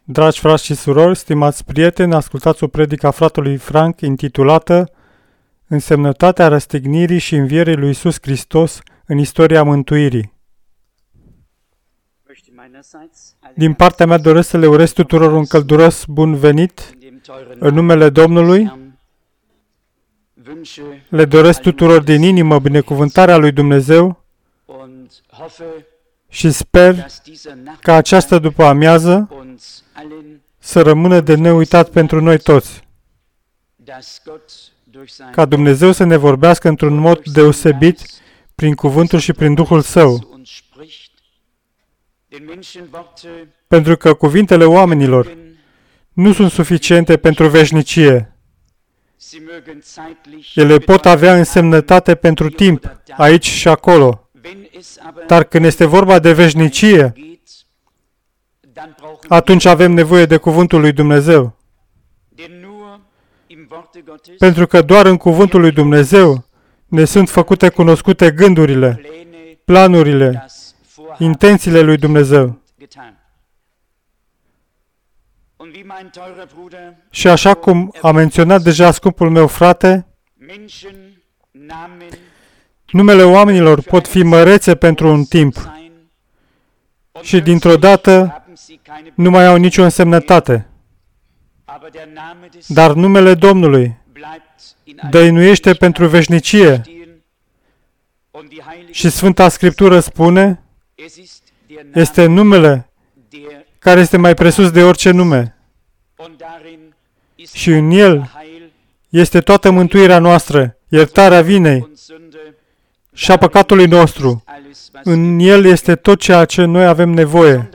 Dragi frați și surori, stimați prieteni, ascultați o predică a fratelui Frank intitulată Însemnătatea răstignirii și învierii lui Iisus Hristos în istoria mântuirii. Din partea mea doresc să le urez tuturor un călduros bun venit în numele Domnului. Le doresc tuturor din inimă binecuvântarea lui Dumnezeu și sper ca această după-amiază să rămână de neuitat pentru noi toți. Ca Dumnezeu să ne vorbească într-un mod deosebit prin cuvântul și prin Duhul Său. Pentru că cuvintele oamenilor nu sunt suficiente pentru veșnicie. Ele pot avea însemnătate pentru timp, aici și acolo. Dar când este vorba de veșnicie, atunci avem nevoie de cuvântul lui Dumnezeu. Pentru că doar în cuvântul lui Dumnezeu ne sunt făcute cunoscute gândurile, planurile, intențiile lui Dumnezeu. Și așa cum a menționat deja scumpul meu frate, numele oamenilor pot fi mărețe pentru un timp și dintr-o dată nu mai au nicio însemnătate. Dar numele Domnului dăinuiește pentru veșnicie și Sfânta Scriptură spune, este numele care este mai presus de orice nume. Și în el este toată mântuirea noastră, iertarea vinei și a păcatului nostru. În el este tot ceea ce noi avem nevoie.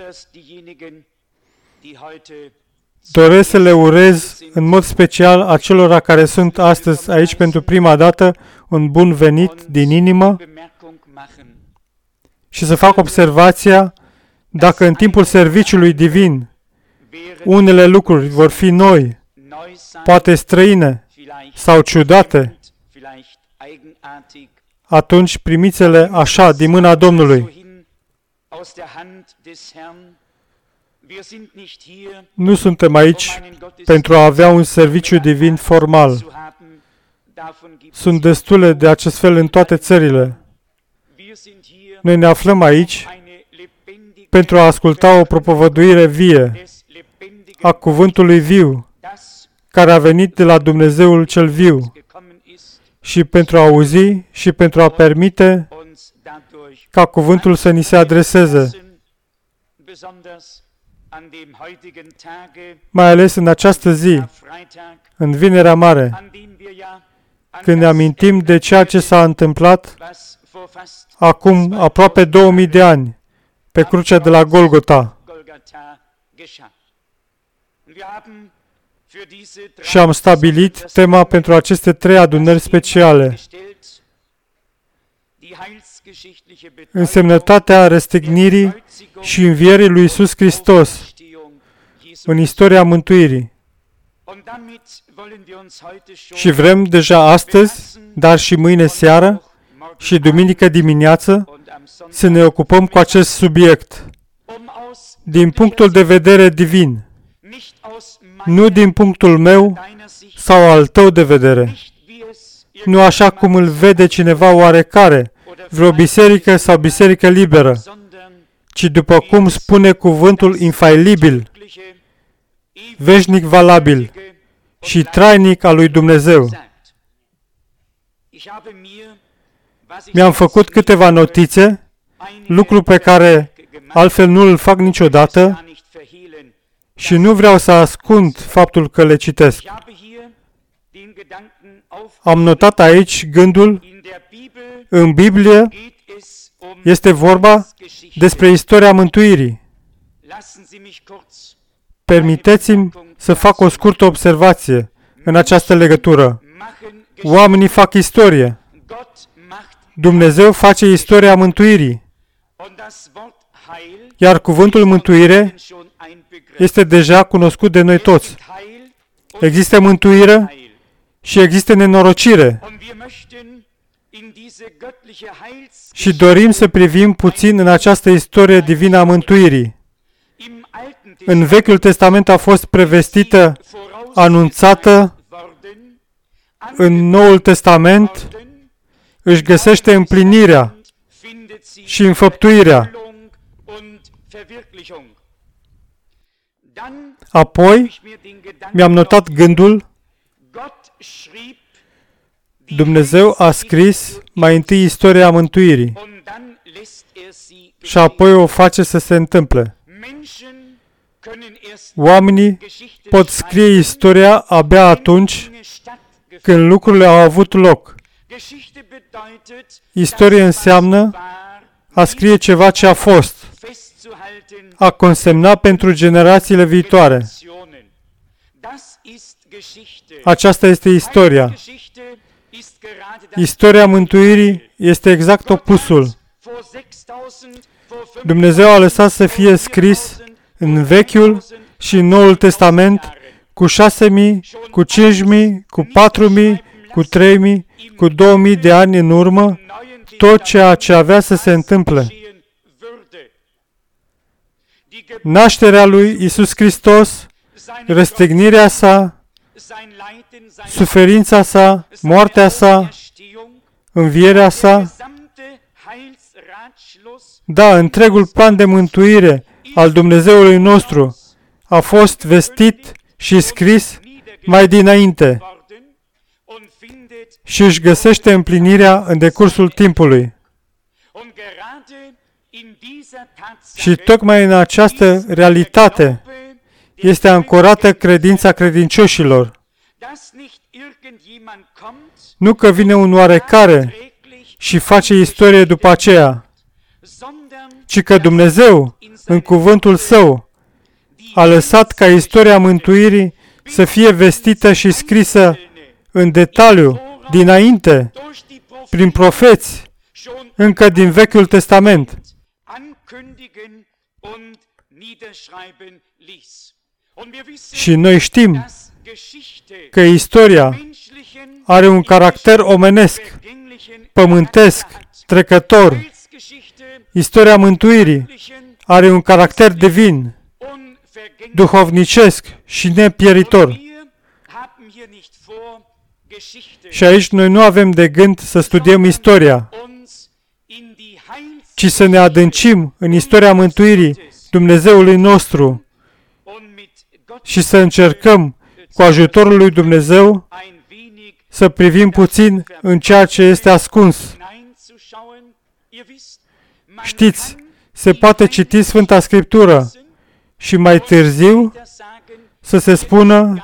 Doresc să le urez în mod special acelora care sunt astăzi aici pentru prima dată un bun venit din inimă și să fac observația dacă în timpul serviciului divin unele lucruri vor fi noi, poate străine sau ciudate, atunci primiți-le așa, din mâna Domnului. Nu suntem aici pentru a avea un serviciu divin formal. Sunt destule de acest fel în toate țările. Noi ne aflăm aici pentru a asculta o propovăduire vie a cuvântului viu, care a venit de la Dumnezeul cel viu, și pentru a auzi și pentru a permite ca cuvântul să ni se adreseze. Mai ales în această zi, în Vinerea Mare, când ne amintim de ceea ce s-a întâmplat acum aproape 2000 de ani, pe crucea de la Golgota. Și am stabilit tema pentru aceste 3 adunări speciale. Însemnătatea răstignirii și învierii lui Iisus Hristos în istoria mântuirii. Și vrem deja astăzi, dar și mâine seară și duminică dimineață, să ne ocupăm cu acest subiect din punctul de vedere divin, nu din punctul meu sau al tău de vedere, nu așa cum îl vede cineva oarecare, vreo biserică sau biserică liberă, ci după cum spune cuvântul infailibil, veșnic valabil și trainic al lui Dumnezeu. Mi-am făcut câteva notițe, lucru pe care altfel nu îl fac niciodată și nu vreau să ascund faptul că le citesc. Am notat aici gândul, în Biblie este vorba despre istoria mântuirii. Permiteți-mi să fac o scurtă observație în această legătură. Oamenii fac istorie. Dumnezeu face istoria mântuirii. Iar cuvântul mântuire este deja cunoscut de noi toți. Există mântuire și există nenorocire. Și dorim să privim puțin în această istorie divină a mântuirii. în Vechiul Testament a fost prevestită, anunțată, în Noul Testament își găsește împlinirea și înfăptuirea. Apoi mi-am notat gândul, Dumnezeu a scris mai întâi istoria mântuirii și apoi o face să se întâmple. Oamenii pot scrie istoria abia atunci când lucrurile au avut loc. Istoria înseamnă a scrie ceva ce a fost, a consemna pentru generațiile viitoare. Aceasta este istoria. Istoria mântuirii este exact opusul. Dumnezeu a lăsat să fie scris în Vechiul și în Noul Testament cu 6.000, cu 5.000, cu 4.000, cu 3.000, cu 2.000 de ani în urmă, tot ceea ce avea să se întâmple. Nașterea lui Iisus Hristos, răstignirea sa, suferința sa, moartea sa, învierea sa, da, întregul plan de mântuire al Dumnezeului nostru a fost vestit și scris mai dinainte și își găsește împlinirea în decursul timpului. Și tocmai în această realitate este ancorată credința credincioșilor. Nu că vine un oarecare și face istorie după aceea, ci că Dumnezeu, în cuvântul Său, a lăsat ca istoria mântuirii să fie vestită și scrisă în detaliu, dinainte, prin profeți, încă din Vechiul Testament. Și noi știm că istoria are un caracter omenesc, pământesc, trecător. Istoria mântuirii are un caracter divin, duhovnicesc și nepieritor. Și aici noi nu avem de gând să studiem istoria, ci să ne adâncim în istoria mântuirii Dumnezeului nostru și să încercăm, cu ajutorul lui Dumnezeu, să privim puțin în ceea ce este ascuns. Știți, se poate citi Sfânta Scriptură și mai târziu să se spună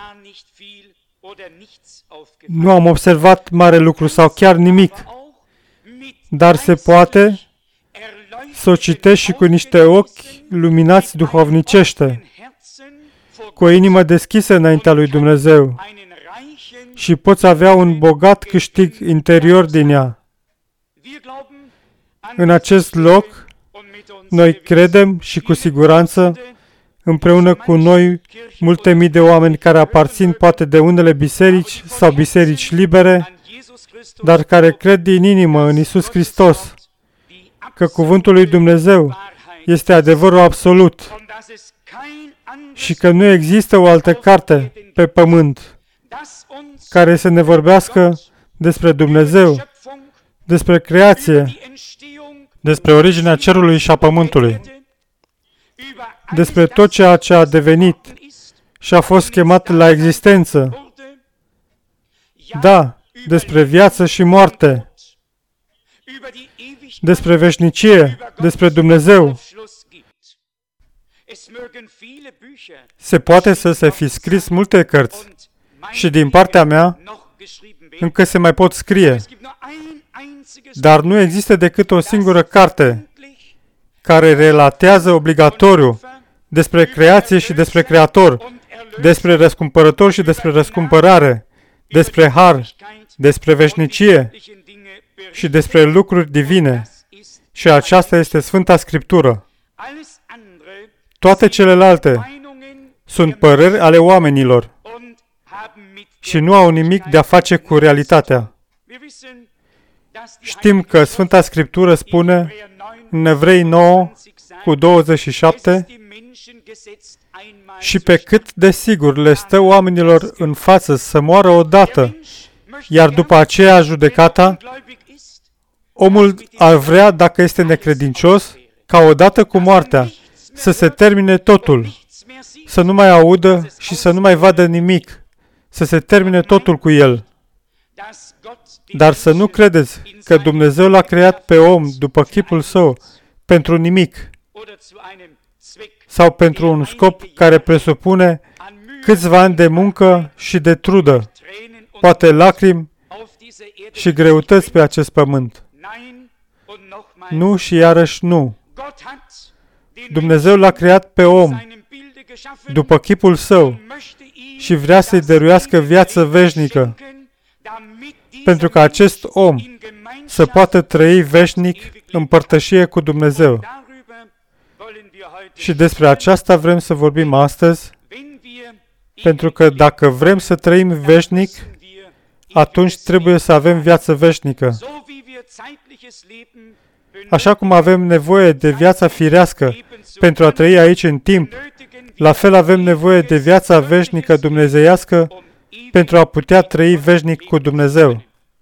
nu am observat mare lucru sau chiar nimic, dar se poate să o citești și cu niște ochi luminați duhovnicește, cu o inimă deschisă înaintea lui Dumnezeu și poți avea un bogat câștig interior din ea. În acest loc, noi credem și cu siguranță, împreună cu noi, multe mii de oameni care aparțin poate de unele biserici sau biserici libere, dar care cred din inimă în Iisus Hristos, că cuvântul lui Dumnezeu este adevărul absolut și că nu există o altă carte pe pământ care să ne vorbească despre Dumnezeu, despre creație, despre originea cerului și a pământului, despre tot ceea ce a devenit și a fost chemat la existență. Da, despre viață și moarte, despre veșnicie, despre Dumnezeu. Se poate să se fi scris multe cărți și din partea mea încă se mai pot scrie, dar nu există decât o singură carte care relatează obligatoriu despre creație și despre Creator, despre răscumpărător și despre răscumpărare, despre har, despre veșnicie și despre lucruri divine. Și aceasta este Sfânta Scriptură. Toate celelalte sunt păreri ale oamenilor și nu au nimic de a face cu realitatea. Știm că Sfânta Scriptură spune în Evrei 9 cu 27 Și pe cât de sigur le stă oamenilor în față să moară odată, iar după aceea judecata, omul ar vrea, dacă este necredincios, ca odată cu moartea să se termine totul, să nu mai audă și să nu mai vadă nimic, să se termine totul cu el. Dar să nu credeți că Dumnezeu l-a creat pe om după chipul său pentru nimic sau pentru un scop care presupune câțiva ani de muncă și de trudă, poate lacrimi și greutăți pe acest pământ. Nu și iarăși nu. Dumnezeu l-a creat pe om după chipul său și vrea să-i dăruiască viață veșnică, pentru că acest om să poată trăi veșnic în părtășie cu Dumnezeu. Și despre aceasta vrem să vorbim astăzi, pentru că dacă vrem să trăim veșnic, atunci trebuie să avem viață veșnică. Așa cum avem nevoie de viața firească pentru a trăi aici în timp, la fel avem nevoie de viața veșnică dumnezeiască pentru a putea trăi veșnic cu Dumnezeu.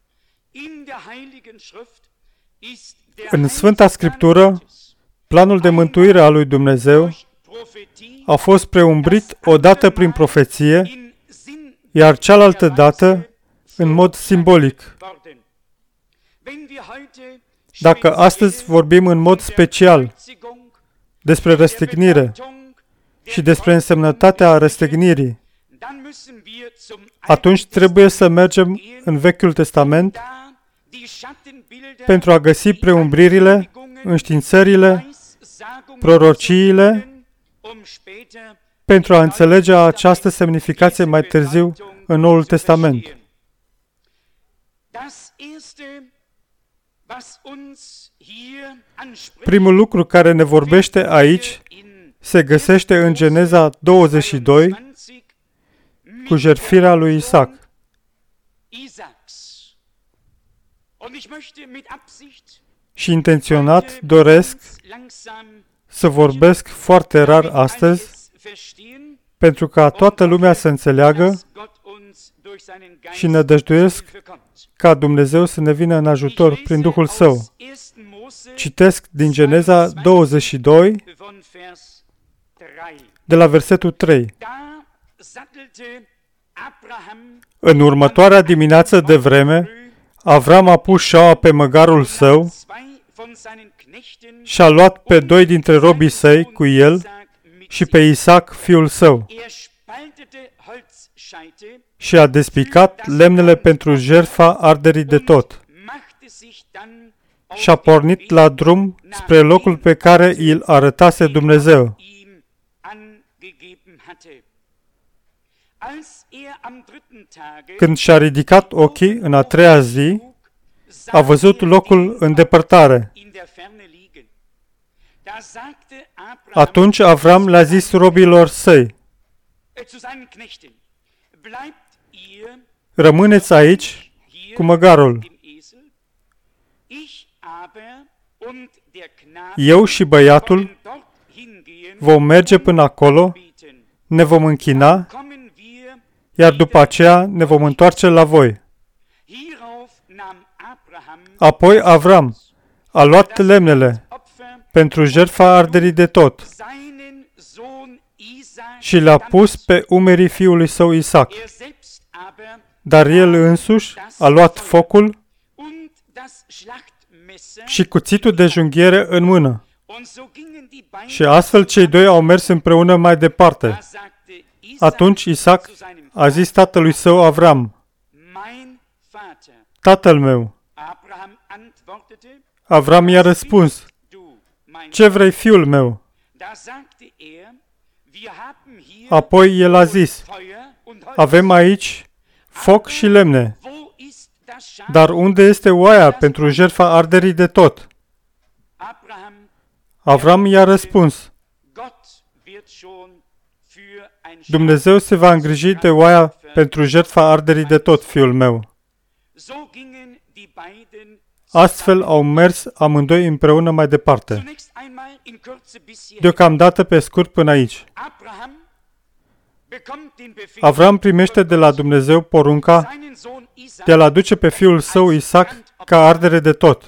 În Sfânta Scriptură, planul de mântuire al lui Dumnezeu a fost preumbrit odată prin profeție, iar cealaltă dată în mod simbolic. Dacă astăzi vorbim în mod special despre răstignire și despre însemnătatea răstignirii, atunci trebuie să mergem în Vechiul Testament pentru a găsi preumbririle, înștiințările, prorociile, pentru a înțelege această semnificație mai târziu în Noul Testament. Primul lucru care ne vorbește aici se găsește în Geneza 22 cu jertfirea lui Isaac. Și intenționat doresc să vorbesc foarte rar astăzi, pentru ca toată lumea să înțeleagă și nădăjduiesc ca Dumnezeu să ne vină în ajutor prin Duhul Său. Citesc din Geneza 22, de la versetul 3. În următoarea dimineață de vreme, Avram a pus șaua pe măgarul său și a luat pe 2 dintre robii săi cu el și pe Isaac, fiul său, și a despicat lemnele pentru jertfa arderii de tot. Și a pornit la drum spre locul pe care îl arătase Dumnezeu. Când și-a ridicat ochii în a treia zi, a văzut locul în depărtare. Atunci Avram le-a zis robilor săi: rămâneți aici cu măgarul. Eu și băiatul vom merge până acolo, ne vom închina, iar după aceea ne vom întoarce la voi. Apoi Avram a luat lemnele pentru jertfa arderii de tot și le-a pus pe umerii fiului său Isaac. Dar el însuși a luat focul și cuțitul de junghiere în mână. Și astfel cei doi au mers împreună mai departe. Atunci Isaac a zis tatălui său Avram: tatăl meu. Avram i-a răspuns: ce vrei, fiul meu? Apoi el a zis: avem aici foc și lemne, dar unde este oaia pentru jertfa arderii de tot? Avram i-a răspuns: Dumnezeu se va îngriji de oaia pentru jertfa arderii de tot, fiul meu. Astfel au mers amândoi împreună mai departe. deocamdată pe scurt până aici. Avram primește de la Dumnezeu porunca de a-l aduce pe fiul său Isaac ca ardere de tot.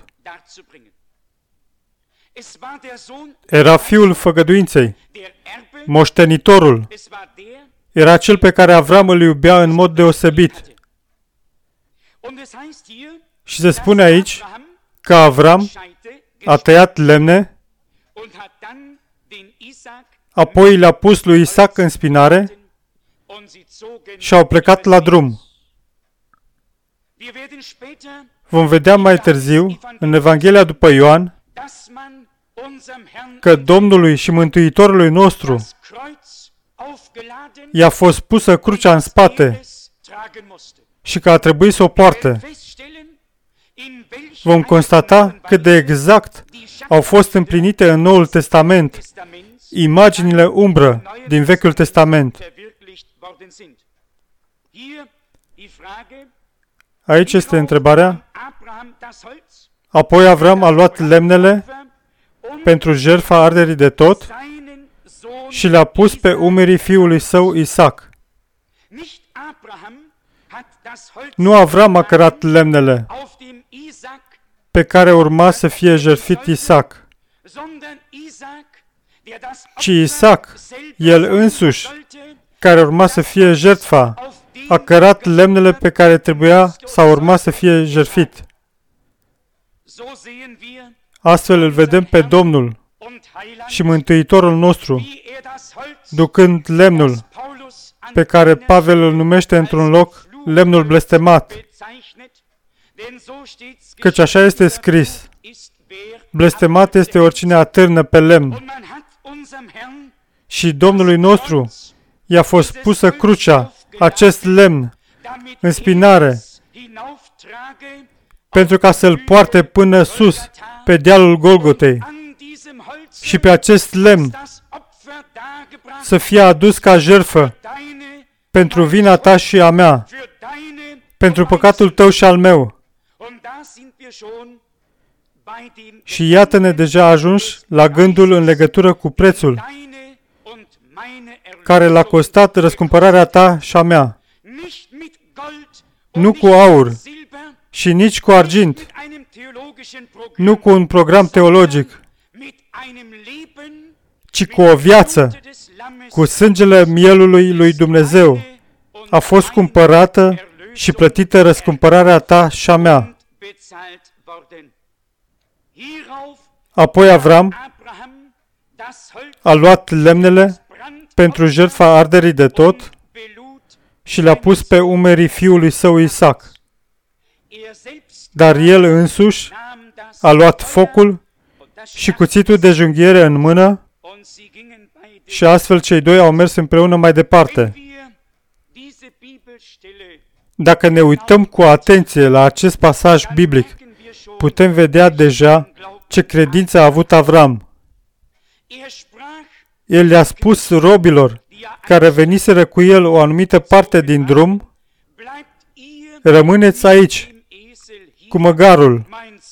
Era fiul făgăduinței, moștenitorul. Era cel pe care Avram îl iubea în mod deosebit. Și se spune aici că Avram a tăiat lemne, apoi le-a pus lui Isaac în spinare și au plecat la drum. Vom vedea mai târziu, în Evanghelia după Ioan, că Domnului și Mântuitorului nostru i-a fost pusă crucea în spate și că a trebuit să o poarte. Vom constata cât de exact au fost împlinite în Noul Testament imaginile umbră din Vechiul Testament. Aici este întrebarea. Apoi Avram a luat lemnele pentru jertfa arderii de tot și le-a pus pe umerii fiului său Isaac. Nu Avram a cărat lemnele pe care urma să fie jertfit Isaac, ci Isaac, el însuși, care urma să fie jertfa, a cărat lemnele pe care trebuia sau urma să fie jertfit. Astfel îl vedem pe Domnul și Mântuitorul nostru, ducând lemnul, pe care Pavel îl numește într-un loc lemnul blestemat, căci așa este scris: blestemat este oricine atârnă pe lemn. Și Domnului nostru i-a fost pusă crucea, acest lemn, în spinare, pentru ca să-l poarte până sus, pe dealul Golgotei, și pe acest lemn să fie adus ca jertfă pentru vina ta și a mea, pentru păcatul tău și al meu. Și iată-ne deja ajunși la gândul în legătură cu prețul care l-a costat răscumpărarea ta și a mea. Nu cu aur și nici cu argint, nu cu un program teologic, ci cu o viață, cu sângele mielului lui Dumnezeu. A fost cumpărată și plătită răscumpărarea ta și a mea. Apoi Avram a luat lemnele pentru jertfa arderii de tot și le-a pus pe umerii fiului său Isaac. Dar el însuși a luat focul și cuțitul de junghiere în mână și astfel cei doi au mers împreună mai departe. Dacă ne uităm cu atenție la acest pasaj biblic, putem vedea deja ce credință a avut Avram. El le-a spus robilor care veniseră cu el o anumită parte din drum: rămâneți aici cu măgarul.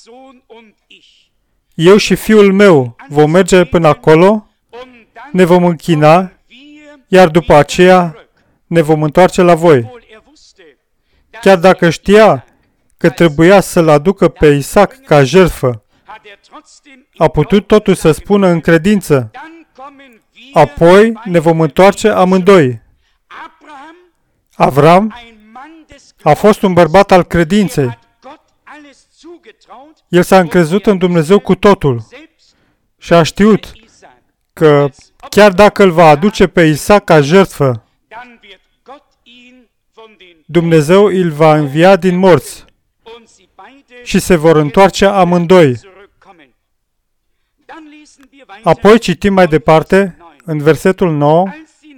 Eu și fiul meu vom merge până acolo, ne vom închina, iar după aceea ne vom întoarce la voi. Chiar dacă știa că trebuia să-l aducă pe Isaac ca jertfă, a putut totuși să spună în credință: apoi ne vom întoarce amândoi. Avram a fost un bărbat al credinței. El s-a încrezut în Dumnezeu cu totul și a știut că chiar dacă îl va aduce pe Isaac ca jertfă, Dumnezeu îl va învia din morți și se vor întoarce amândoi. Apoi citim mai departe, în versetul 9,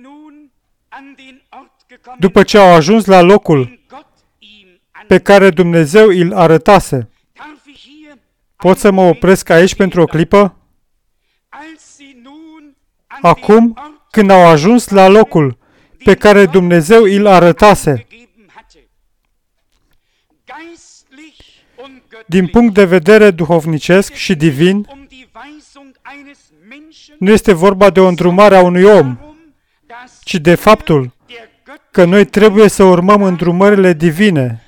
după ce au ajuns la locul pe care Dumnezeu îl arătase. Pot să mă opresc aici pentru o clipă? Acum, când au ajuns la locul pe care Dumnezeu îl arătase, din punct de vedere duhovnicesc și divin, Nu este vorba de o îndrumare a unui om, ci de faptul că noi trebuie să urmăm îndrumările divine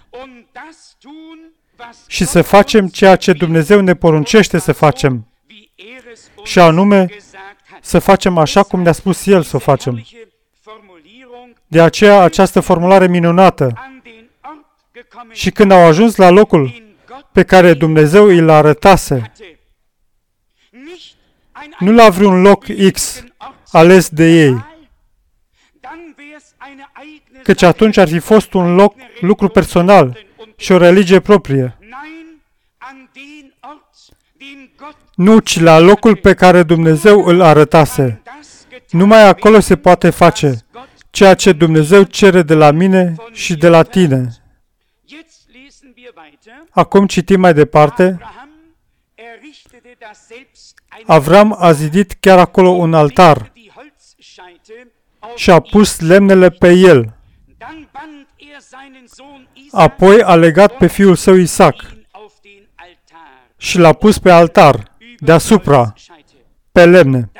și să facem ceea ce Dumnezeu ne poruncește să facem, și anume să facem așa cum ne-a spus El să o facem. De aceea această formulare minunată. Și când au ajuns la locul pe care Dumnezeu îl arătase, nu la vreun loc X ales de ei, căci atunci ar fi fost un lucru personal și o religie proprie. Nu, ci la locul pe care Dumnezeu îl arătase. Numai acolo se poate face ceea ce Dumnezeu cere de la mine și de la tine. Acum citim mai departe. Avram a zidit chiar acolo un altar și a pus lemnele pe el. Apoi a legat pe fiul său Isaac și l-a pus pe altar, deasupra, pe lemne.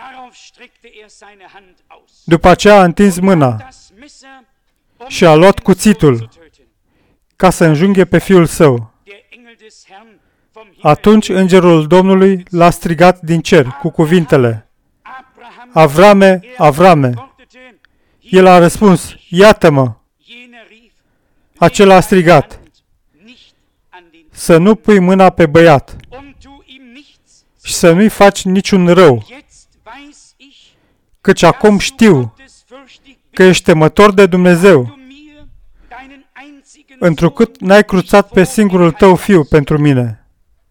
După aceea a întins mâna și a luat cuțitul ca să înjunghe pe fiul său. Atunci îngerul Domnului l-a strigat din cer cu cuvintele: Avrame, Avrame! El a răspuns: Iată-mă! Acela a strigat: Să nu pui mâna pe băiat și să nu-i faci niciun rău, căci acum știu că ești temător de Dumnezeu, întrucât n-ai cruțat pe singurul tău fiu pentru mine.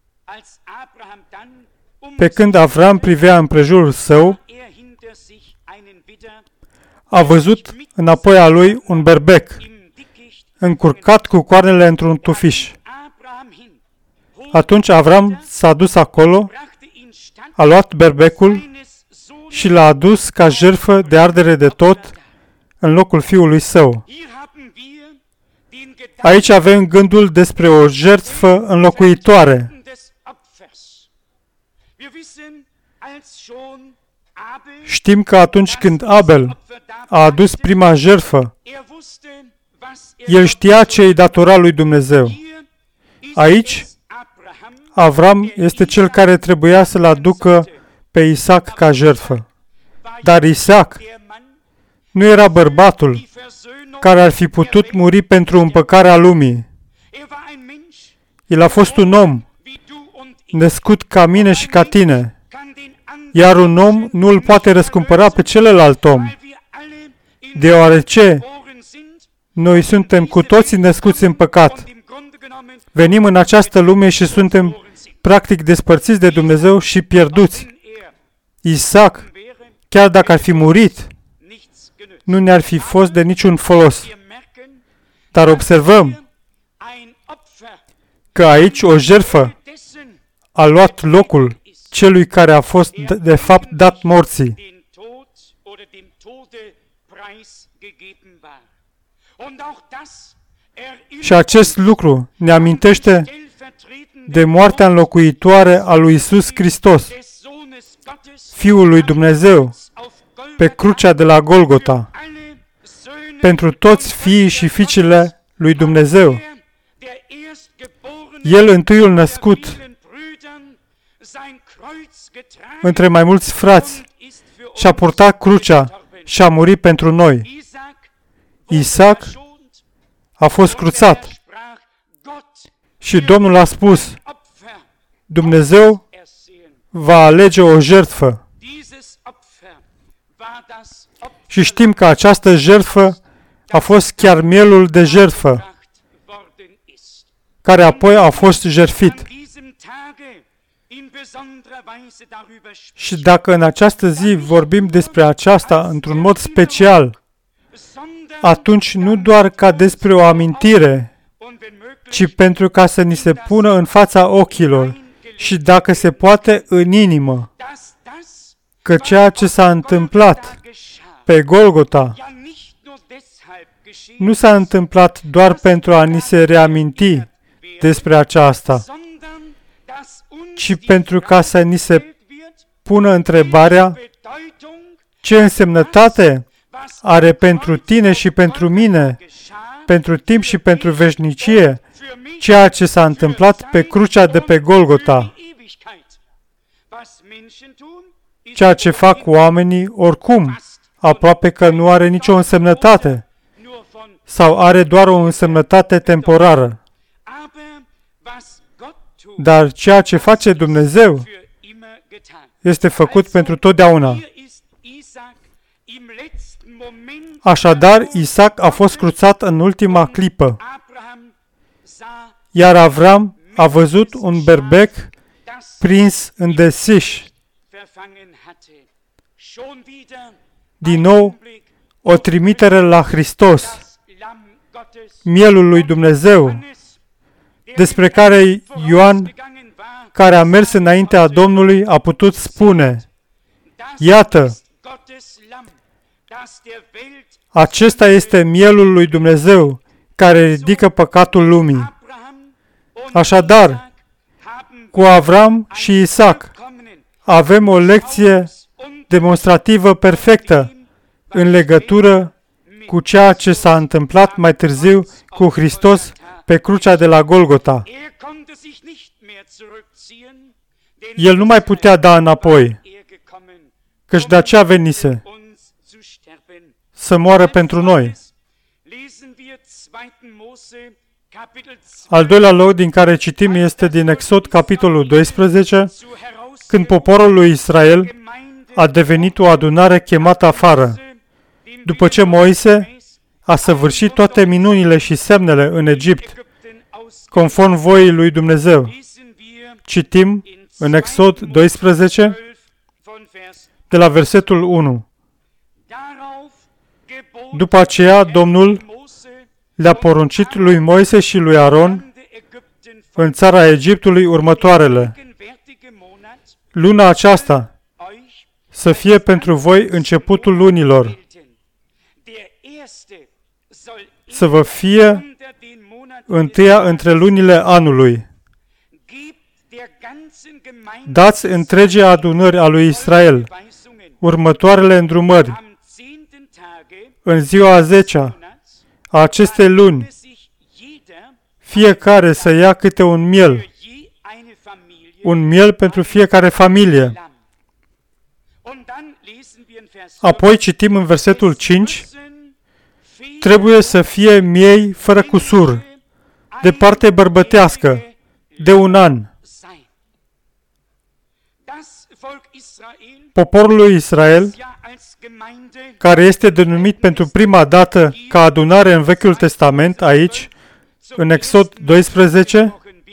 Pe când Avram privea împrejurul său, a văzut înapoi a lui un berbec, încurcat cu coarnele într-un tufiș. Atunci Avram s-a dus acolo, a luat berbecul și l-a adus ca jertfă de ardere de tot în locul fiului său. Aici avem gândul despre o jertfă înlocuitoare. Știm că atunci când Abel a adus prima jertfă, el știa ce îi datora lui Dumnezeu. Aici, Avram este cel care trebuia să-l aducă pe Isaac ca jertfă. Dar Isaac nu era bărbatul care ar fi putut muri pentru împăcarea lumii. El a fost un om născut ca mine și ca tine, iar un om nu îl poate răscumpăra pe celălalt om, deoarece noi suntem cu toții născuți în păcat. Venim în această lume și suntem practic despărțiți de Dumnezeu și pierduți. Isaac, chiar dacă ar fi murit, nu ne-ar fi fost de niciun folos. Dar observăm că aici o jertfă a luat locul celui care a fost de fapt dat morții. Și acest lucru ne amintește de moartea înlocuitoare a lui Iisus Hristos, Fiul lui Dumnezeu, pe crucea de la Golgota, pentru toți fiii și fiicele lui Dumnezeu. El, întâiul născut între mai mulți frați, și-a purtat crucea și a murit pentru noi. Isaac a fost cruțat și Domnul a spus: Dumnezeu va alege o jertfă. Și știm că această jertfă a fost chiar mielul de jertfă, care apoi a fost jertfit. Și dacă în această zi vorbim despre aceasta într-un mod special, atunci nu doar ca despre o amintire, ci pentru ca să ni se pună în fața ochilor și, dacă se poate, în inimă, că ceea ce s-a întâmplat pe Golgota nu s-a întâmplat doar pentru a ni se reaminti despre aceasta, ci pentru ca să ni se pună întrebarea ce însemnătate are pentru tine și pentru mine, pentru timp și pentru veșnicie, ceea ce s-a întâmplat pe crucea de pe Golgota. Ceea ce fac oamenii oricum, aproape că nu are nicio însemnătate sau are doar o însemnătate temporară. Dar ceea ce face Dumnezeu este făcut pentru totdeauna. Așadar, Isaac a fost cruțat în ultima clipă, iar Avram a văzut un berbec prins în desiș. Din nou, o trimitere la Hristos, mielul lui Dumnezeu, despre care Ioan, care a mers înaintea Domnului, a putut spune: iată, acesta este mielul lui Dumnezeu, care ridică păcatul lumii. Așadar, cu Avram și Isaac avem o lecție demonstrativă perfectă în legătură cu ceea ce s-a întâmplat mai târziu cu Hristos pe crucea de la Golgota. El nu mai putea da înapoi, căci de aceea venise să moară pentru noi. Al doilea loc din care citim este din Exod, capitolul 12, când poporul lui Israel a devenit o adunare chemată afară, după ce Moise a săvârșit toate minunile și semnele în Egipt, conform voii lui Dumnezeu. Citim în Exod 12, de la versetul 1. După aceea, Domnul le-a poruncit lui Moise și lui Aron în țara Egiptului următoarele: luna aceasta să fie pentru voi începutul lunilor, să vă fie întâia între lunile anului. Dați întregii adunări a lui Israel următoarele îndrumări: în ziua a 10-a a acestei luni, fiecare să ia câte un miel pentru fiecare familie. Apoi citim în versetul 5, trebuie să fie miei fără cusur, de parte bărbătească, de 1 an. Poporul lui Israel, care este denumit pentru prima dată ca adunare în Vechiul Testament, aici, în Exod 12,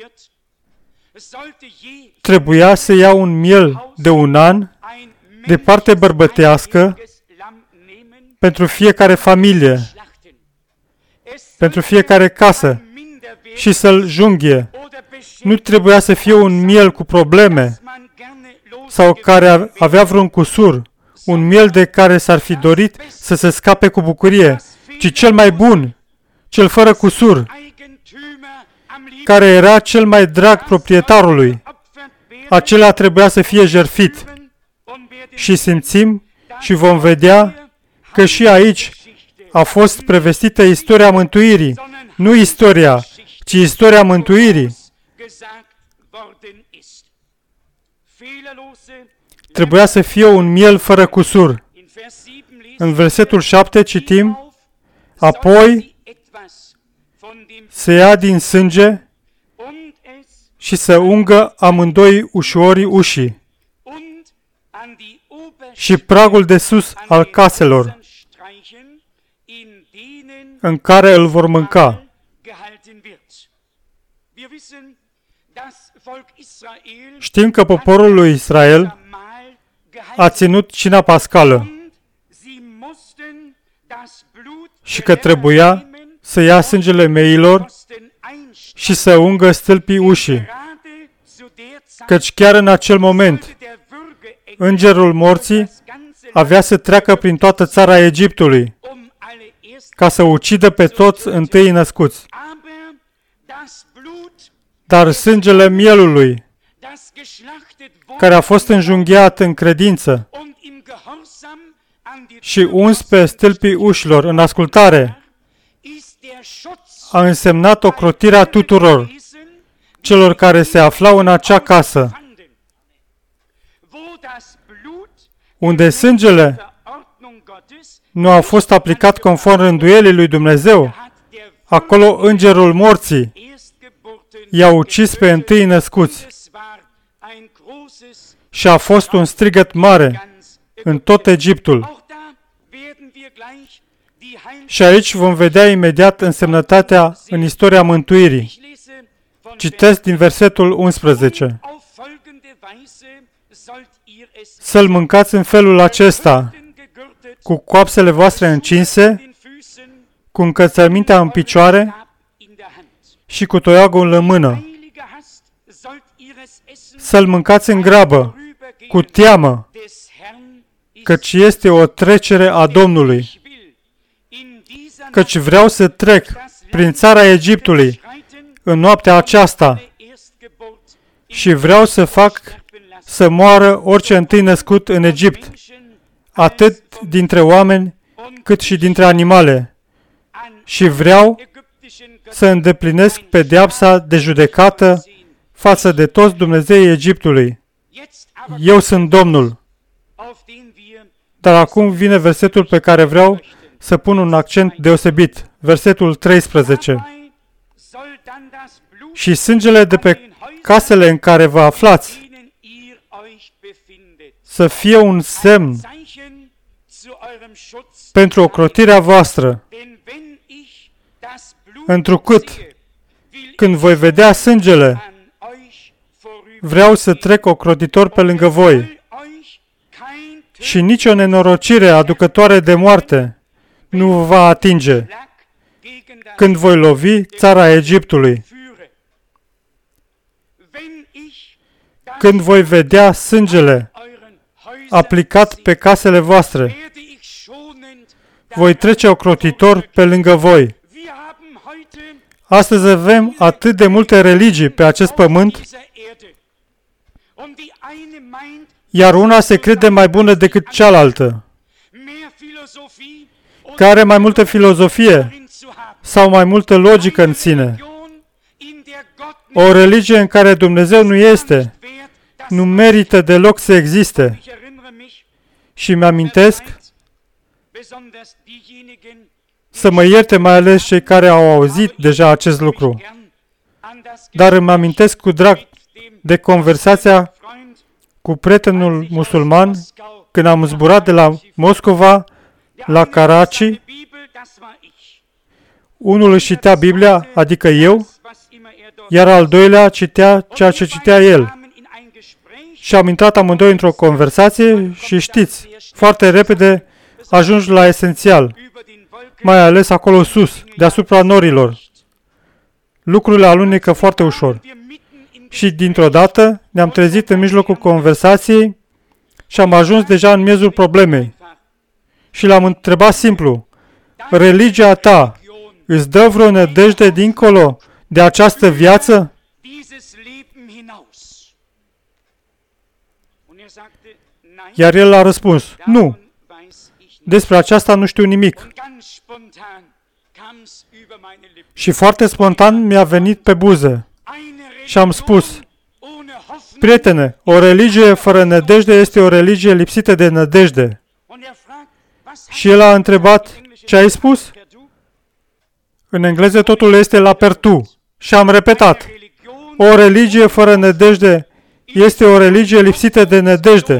trebuia să ia un miel de 1 an, de parte bărbătească, pentru fiecare familie, pentru fiecare casă, și să-l junghie. Nu trebuia să fie un miel cu probleme sau care avea vreun cusur, un miel de care s-ar fi dorit să se scape cu bucurie, ci cel mai bun, cel fără cusur, care era cel mai drag proprietarului. Acela trebuia să fie jertfit. Și simțim și vom vedea că și aici a fost prevestită istoria mântuirii. Nu istoria, ci istoria mântuirii. Trebuia să fie un miel fără cusur. În versetul 7 citim: apoi să ia din sânge și să ungă amândoi ușorii ușii și pragul de sus al caselor în care îl vor mânca. Știm că poporul lui Israel a ținut cina pascală și că trebuia să ia sângele meilor și să ungă stâlpii ușii, căci chiar în acel moment îngerul morții avea să treacă prin toată țara Egiptului ca să ucidă pe toți întâi născuți. Dar sângele mielului, care a fost înjunghiat în credință și uns pe stâlpii ușilor în ascultare, a însemnat ocrotirea tuturor celor care se aflau în acea casă, unde sângele nu a fost aplicat conform rânduielii lui Dumnezeu. Acolo îngerul morții i-a ucis pe întâi născuți și a fost un strigăt mare în tot Egiptul. Și aici vom vedea imediat însemnătatea în istoria mântuirii. Citesc din versetul 11. Să-l mâncați în felul acesta, cu coapsele voastre încinse, cu încălțămintea în picioare și cu toiagul în mână. Să-l mâncați în grabă, cu teamă, căci este o trecere a Domnului. Căci vreau să trec prin țara Egiptului în noaptea aceasta și vreau să fac să moară orice întâi născut în Egipt, atât dintre oameni cât și dintre animale. Și vreau să îndeplinesc pedeapsa de judecată față de toți Dumnezeii Egiptului. Eu sunt Domnul. Dar acum vine versetul pe care vreau să pun un accent deosebit. Versetul 13. Și sângele de pe casele în care vă aflați să fie un semn pentru ocrotirea voastră, întrucât, când voi vedea sângele, vreau să trec ocrotitor pe lângă voi și nicio nenorocire aducătoare de moarte nu vă va atinge când voi lovi țara Egiptului. Când voi vedea sângele aplicat pe casele voastre, voi trece ocrotitor pe lângă voi. Astăzi avem atât de multe religii pe acest pământ, iar una se crede mai bună decât cealaltă, care are mai multă filozofie sau mai multă logică în sine. O religie în care Dumnezeu nu este, nu merită deloc să existe. Și mi-amintesc, să mă ierte mai ales cei care au auzit deja acest lucru, dar îmi amintesc cu drag de conversația cu prietenul musulman când am zburat de la Moscova la Karachi. Unul își citea Biblia, adică eu, iar al doilea citea ceea ce citea el. Și am intrat amândoi într-o conversație și știți, foarte repede ajungi la esențial, mai ales acolo sus, deasupra norilor. Lucrurile alunecă foarte ușor. Și dintr-o dată ne-am trezit în mijlocul conversației și am ajuns deja în miezul problemei. Și l-am întrebat simplu, religia ta îți dă vreo nădejde dincolo de această viață? Iar el a răspuns, nu, despre aceasta nu știu nimic. Și foarte spontan mi-a venit pe buze și am spus, prietene, o religie fără nădejde este o religie lipsită de nădejde. Și el a întrebat, ce ai spus? În engleză totul este la per tu. Și am repetat, o religie fără nădejde este o religie lipsită de nădejde.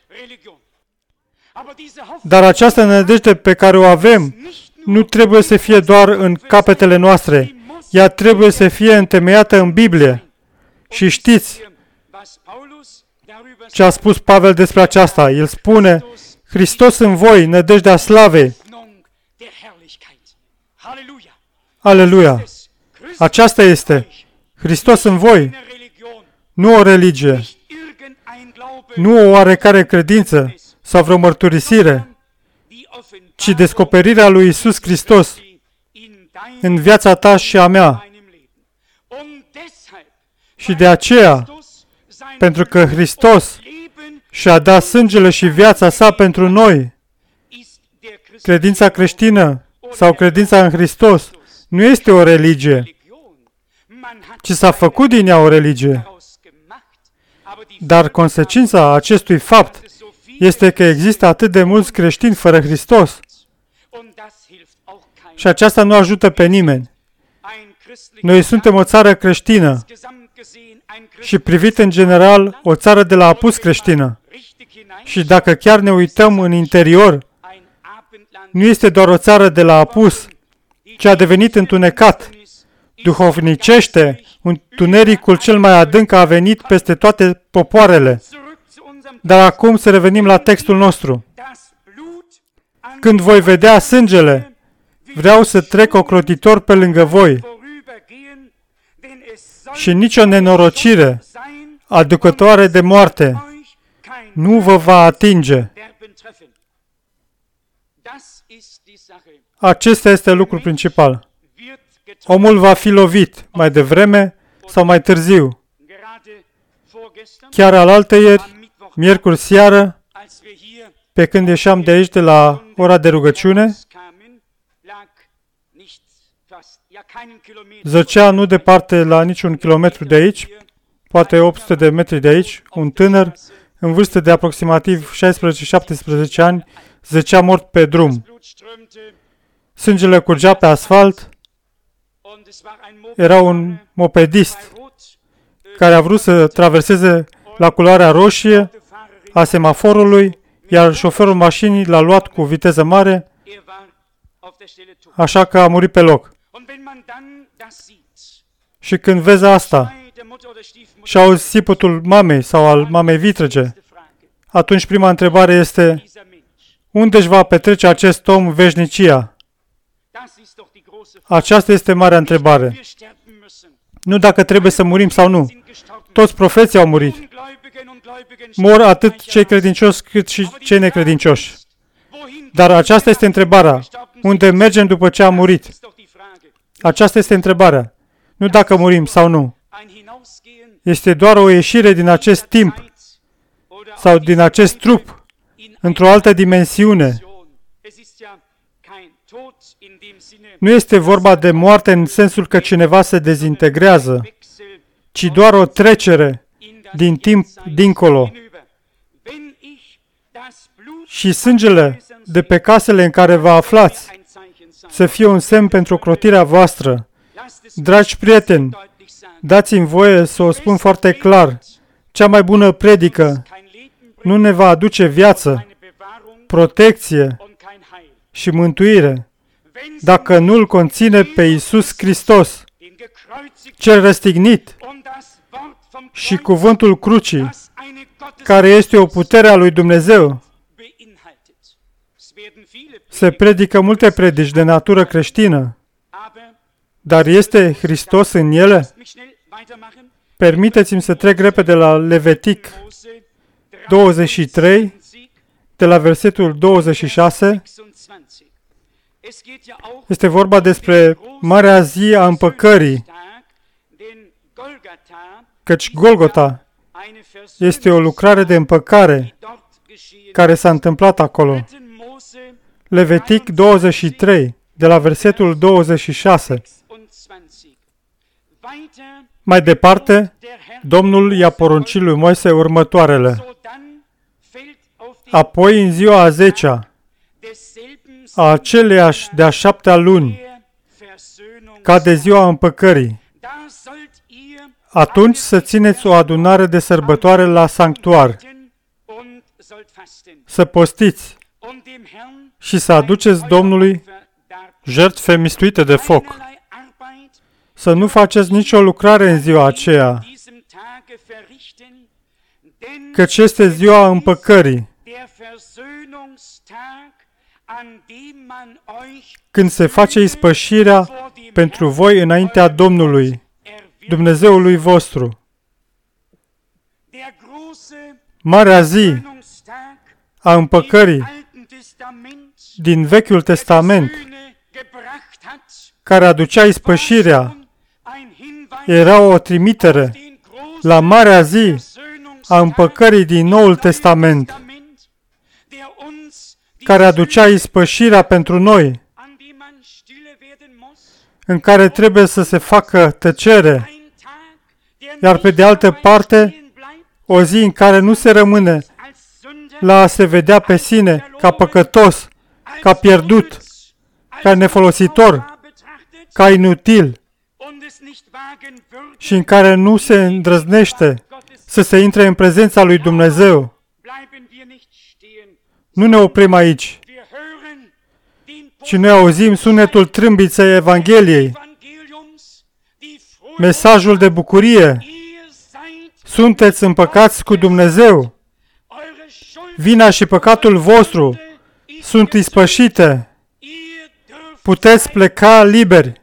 Dar această nădejde pe care o avem nu trebuie să fie doar în capetele noastre. Ea trebuie să fie întemeiată în Biblie. Și știți ce a spus Pavel despre aceasta? El spune, Hristos în voi, nădejdea slavei. Aleluia! Aceasta este Hristos în voi, nu o religie, nu o oarecare credință sau vreo mărturisire, ci descoperirea lui Iisus Hristos în viața ta și a mea. Și de aceea, pentru că Hristos și-a dat sângele și viața sa pentru noi. Credința creștină sau credința în Hristos nu este o religie, ci s-a făcut din ea o religie. Dar consecința acestui fapt este că există atât de mulți creștini fără Hristos. Și aceasta nu ajută pe nimeni. Noi suntem o țară creștină și privit în general o țară de la apus creștină. Și dacă chiar ne uităm în interior, nu este doar o țară de la apus, ci a devenit întunecat. Duhovnicește, întunericul cel mai adânc a venit peste toate popoarele. Dar acum să revenim la textul nostru. Când voi vedea sângele, vreau să trec ocrotitor pe lângă voi și nicio nenorocire aducătoare de moarte nu vă va atinge. Acesta este lucrul principal. Omul va fi lovit mai devreme sau mai târziu. Chiar alaltăieri, miercuri seară, pe când ieșeam de aici de la ora de rugăciune, zăcea nu departe la niciun kilometru de aici, poate 800 de metri de aici, un tânăr în vârstă de aproximativ 16-17 ani, zăcea mort pe drum. Sângele curgea pe asfalt. Era un mopedist care a vrut să traverseze la culoarea roșie a semaforului, iar șoferul mașinii l-a luat cu viteză mare, așa că a murit pe loc. Și când vezi asta și auzi siputul mamei sau al mamei vitrege, atunci prima întrebare este: unde își va petrece acest om veșnicia? Aceasta este marea întrebare. Nu dacă trebuie să murim sau nu. Toți profeții au murit. Mor atât cei credincioși cât și cei necredincioși. Dar aceasta este întrebarea. Unde mergem după ce am murit? Aceasta este întrebarea. Nu dacă murim sau nu. Este doar o ieșire din acest timp sau din acest trup într-o altă dimensiune. Nu este vorba de moarte în sensul că cineva se dezintegrează, ci doar o trecere din timp dincolo. Și sângele de pe casele în care vă aflați să fie un semn pentru ocrotirea voastră. Dragi prieteni, dați-mi voie să o spun foarte clar. Cea mai bună predică nu ne va aduce viață, protecție și mântuire dacă nu-L conține pe Iisus Hristos, cel răstignit, și cuvântul crucii, care este o putere a lui Dumnezeu. Se predică multe predici de natură creștină, dar este Hristos în ele? Permiteți-mi să trec repede la Levitic 23, de la versetul 26. Este vorba despre Marea Zi a Împăcării, căci Golgota este o lucrare de împăcare care s-a întâmplat acolo. Levitic 23, de la versetul 26. Mai departe, Domnul i-a poruncit lui Moise următoarele. Apoi, în ziua a 10-a, a aceleiași de-a 7-a luni, ca de ziua împăcării, atunci să țineți o adunare de sărbătoare la sanctuar, să postiți și să aduceți Domnului jertfe mistuite de foc. Să nu faceți nicio lucrare în ziua aceea, căci este ziua împăcării, când se face ispășirea pentru voi înaintea Domnului, Dumnezeului vostru. Marea zi a împăcării din Vechiul Testament, care aducea ispășirea, era o trimitere la Marea zi a împăcării din Noul Testament, care aducea ispășirea pentru noi, în care trebuie să se facă tăcere, iar pe de altă parte, o zi în care nu se rămâne la a se vedea pe sine ca păcătos, ca pierdut, ca nefolositor, ca inutil, și în care nu se îndrăznește să se intre în prezența lui Dumnezeu. Nu ne oprim aici, ci noi auzim sunetul trâmbiței Evangheliei, mesajul de bucurie. Sunteți împăcați cu Dumnezeu. Vina și păcatul vostru sunt ispășite. Puteți pleca liberi.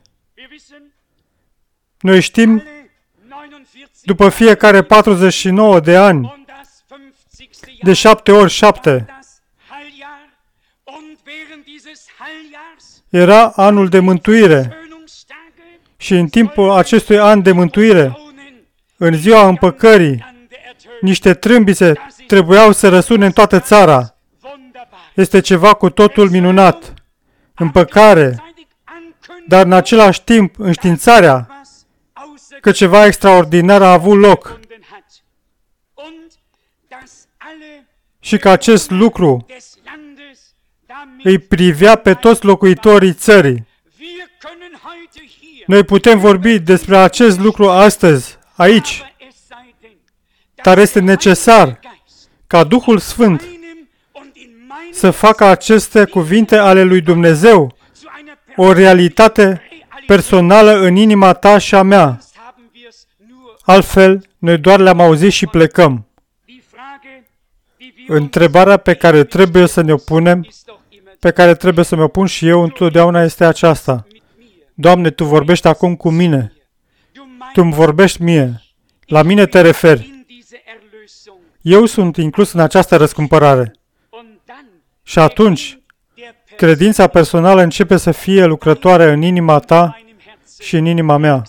Noi știm, după fiecare 49 de ani, de 7 ori 7, era anul de mântuire. Și în timpul acestui an de mântuire, în ziua împăcării, niște trâmbițe trebuiau să răsune în toată țara. Este ceva cu totul minunat. Împăcare, dar în același timp înștiințarea că ceva extraordinar a avut loc și că acest lucru îi privea pe toți locuitorii țării. Noi putem vorbi despre acest lucru astăzi, aici, dar este necesar ca Duhul Sfânt să facă aceste cuvinte ale lui Dumnezeu o realitate personală în inima ta și a mea. Altfel, noi doar le-am auzit și plecăm. Întrebarea pe care trebuie să ne o punem, pe care trebuie să mă pun și eu întotdeauna este aceasta. Doamne, Tu vorbești acum cu mine. Tu îmi vorbești mie. La mine te referi. Eu sunt inclus în această răscumpărare. Și atunci, credința personală începe să fie lucrătoare în inima ta și în inima mea.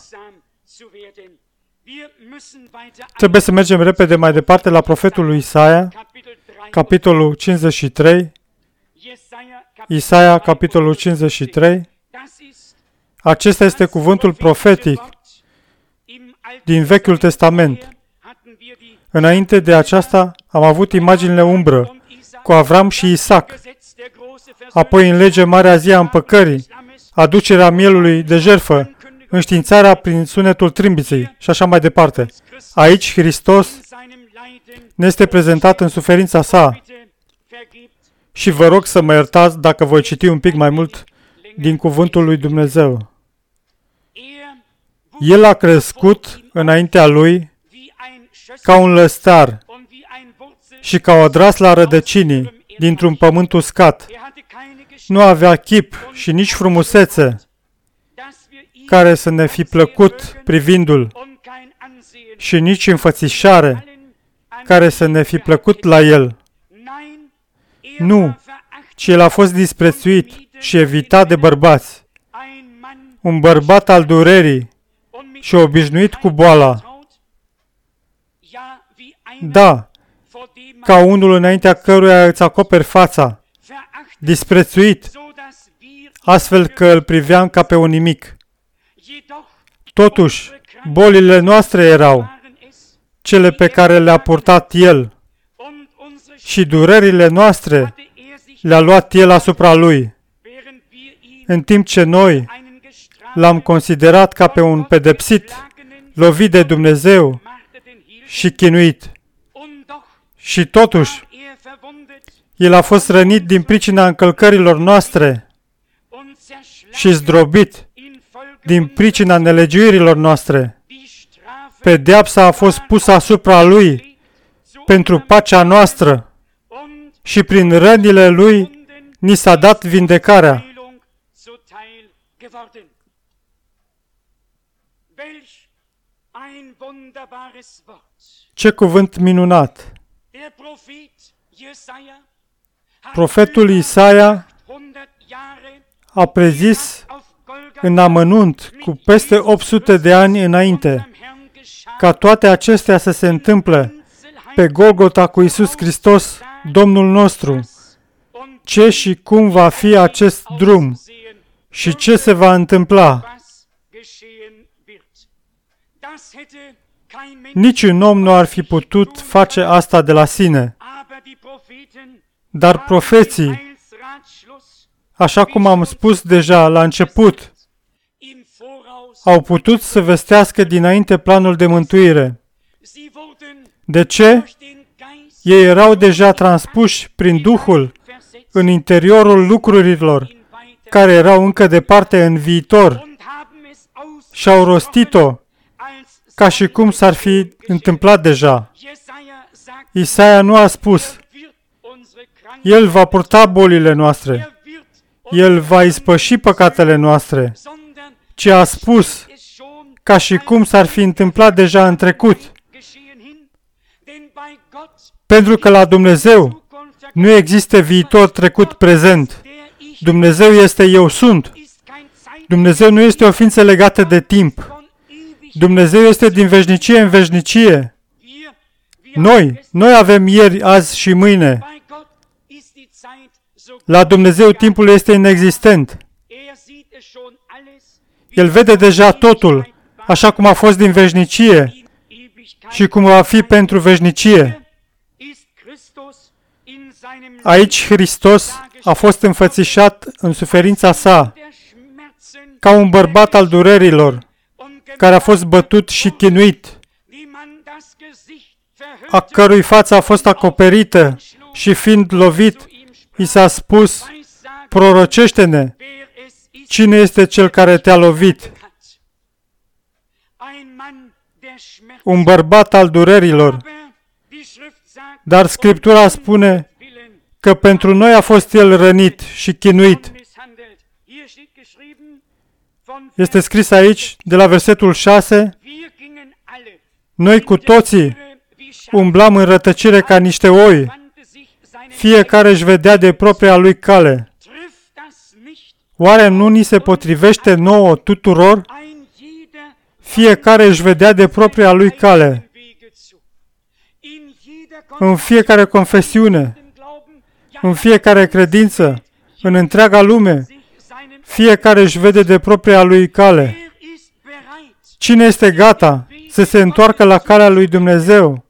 Trebuie să mergem repede mai departe la profetul lui Isaia, capitolul 53. Isaia, capitolul 53. Acesta este cuvântul profetic din Vechiul Testament. Înainte de aceasta am avut imaginile umbră cu Avram și Isaac. Apoi în lege marea zi a împăcării, aducerea mielului de jertfă, înștiințarea prin sunetul trâmbiței și așa mai departe. Aici Hristos ne este prezentat în suferința sa. Și vă rog să mă iertați dacă voi citi un pic mai mult din cuvântul lui Dumnezeu. El a crescut înaintea lui ca un lăstar și ca o draslă rădăcinii dintr-un pământ uscat. Nu avea chip și nici frumusețe care să ne fi plăcut privindu-l și nici înfățișare care să ne fi plăcut la el. Nu, ci el a fost disprețuit și evitat de bărbați. Un bărbat al durerii și obișnuit cu boala. Da, ca unul înaintea căruia îți acoperi fața, disprețuit, astfel că îl priveam ca pe un nimic. Totuși, bolile noastre erau cele pe care le-a purtat El și durerile noastre le-a luat El asupra Lui, în timp ce noi l-am considerat ca pe un pedepsit, lovit de Dumnezeu și chinuit. Și totuși, El a fost rănit din pricina încălcărilor noastre și zdrobit din pricina nelegiuirilor noastre. Pedeapsa a fost pusă asupra Lui pentru pacea noastră și prin rănile Lui ni s-a dat vindecarea. Ce cuvânt minunat! Profetul Isaia a prezis în amănunt cu peste 800 de ani înainte ca toate acestea să se întâmple pe Golgota cu Iisus Hristos, Domnul nostru, ce și cum va fi acest drum și ce se va întâmpla. Niciun om nu ar fi putut face asta de la sine, dar profeții, așa cum am spus deja la început, au putut să vestească dinainte planul de mântuire. De ce? Ei erau deja transpuși prin Duhul în interiorul lucrurilor care erau încă departe în viitor și au rostit-o ca și cum s-ar fi întâmplat deja. Isaia nu a spus: El va purta bolile noastre, El va ispăși păcatele noastre, ci a spus ca și cum s-ar fi întâmplat deja în trecut. Pentru că la Dumnezeu nu există viitor, trecut, prezent. Dumnezeu este Eu sunt. Dumnezeu nu este o ființă legată de timp. Dumnezeu este din veșnicie în veșnicie. Noi avem ieri, azi și mâine. La Dumnezeu timpul este inexistent. El vede deja totul, așa cum a fost din veșnicie și cum va fi pentru veșnicie. Aici Hristos a fost înfățișat în suferința sa, ca un bărbat al durerilor, care a fost bătut și chinuit, a cărui față a fost acoperită și fiind lovit, i s-a spus: prorocește-ne, cine este cel care te-a lovit? Un bărbat al durerilor. Dar Scriptura spune că pentru noi a fost El rănit și chinuit. Este scris aici, de la versetul 6, noi cu toții umblam în rătăcire ca niște oi, fiecare își vedea de propria lui cale. Oare nu ni se potrivește nouă tuturor? Fiecare își vedea de propria lui cale. În fiecare confesiune, în fiecare credință, în întreaga lume, fiecare își vede de propria lui cale. Cine este gata să se întoarcă la calea lui Dumnezeu?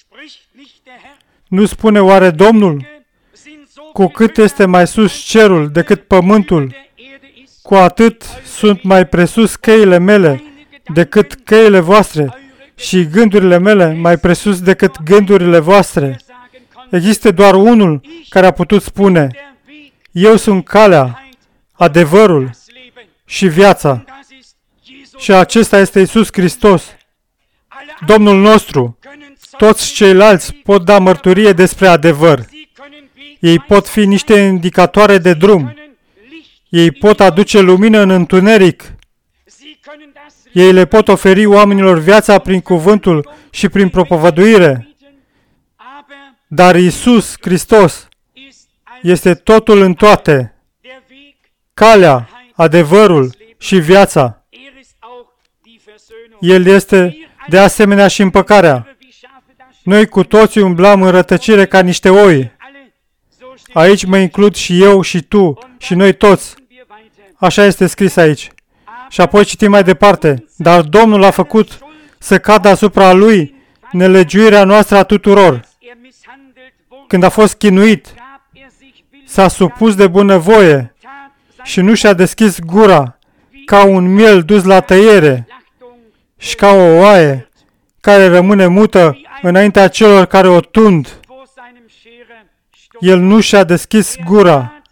Nu spune oare Domnul? Cu cât este mai sus cerul decât pământul, cu atât sunt mai presus căile mele decât căile voastre și gândurile mele mai presus decât gândurile voastre. Există doar unul care a putut spune: Eu sunt calea, adevărul și viața. Și acesta este Iisus Hristos, Domnul nostru. Toți ceilalți pot da mărturie despre adevăr. Ei pot fi niște indicatoare de drum. Ei pot aduce lumină în întuneric. Ei le pot oferi oamenilor viața prin cuvântul și prin propovăduire. Dar Iisus Hristos este totul în toate, calea, adevărul și viața. El este de asemenea și împăcarea. Noi cu toții umblam în rătăcire ca niște oi. Aici mă includ și eu și tu și noi toți. Așa este scris aici. Și apoi citim mai departe. Dar Domnul a făcut să cadă asupra Lui nelegiuirea noastră a tuturor. Când a fost chinuit, s-a supus de bunăvoie și nu și-a deschis gura ca un miel dus la tăiere și ca o oaie care rămâne mută înaintea celor care o tund. El nu și-a deschis gura.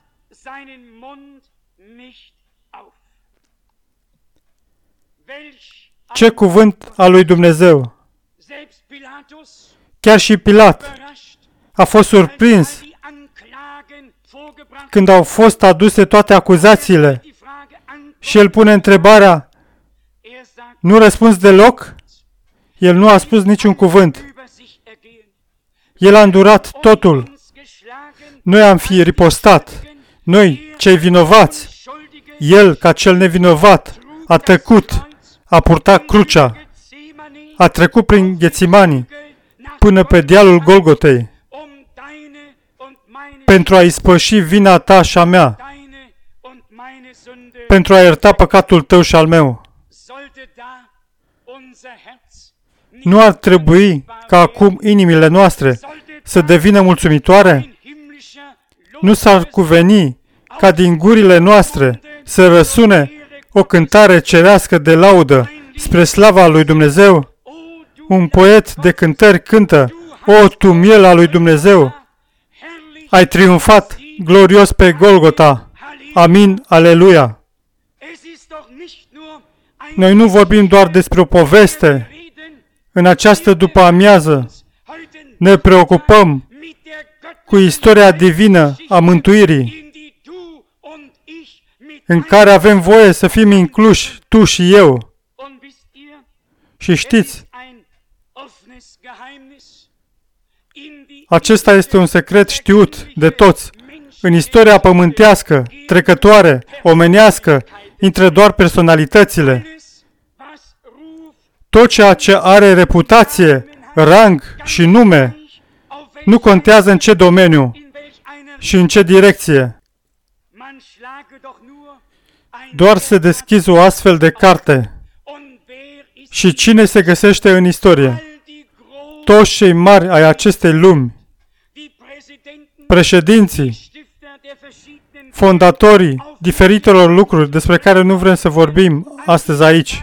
Ce cuvânt al lui Dumnezeu! Chiar și Pilat a fost surprins când au fost aduse toate acuzațiile și el pune întrebarea: nu răspunzi deloc? El nu a spus niciun cuvânt. El a îndurat totul. Noi am fi ripostat. Noi, cei vinovați. El, ca cel nevinovat, a tăcut, a purtat crucea, a trecut prin Ghețimani, până pe dealul Golgotei, pentru a ispăși vina ta și a mea, pentru a ierta păcatul tău și al meu. Nu ar trebui ca acum inimile noastre să devină mulțumitoare? Nu s-ar cuveni ca din gurile noastre să răsune o cântare cerească de laudă spre slava lui Dumnezeu? Un poet de cântări cântă: O, tu miel al lui Dumnezeu, ai triumfat glorios pe Golgota. Amin, aleluia! Noi nu vorbim doar despre o poveste. În această după-amiază ne preocupăm cu istoria divină a mântuirii, în care avem voie să fim incluși, tu și eu. Și știți, acesta este un secret știut de toți. În istoria pământească, trecătoare, omenească, intră doar personalitățile. Tot ceea ce are reputație, rang și nume, nu contează în ce domeniu și în ce direcție. Doar să deschizi o astfel de carte. Și cine se găsește în istorie? Toți cei mari ai acestei lumi, președinții, fondatorii diferitelor lucruri despre care nu vrem să vorbim astăzi aici.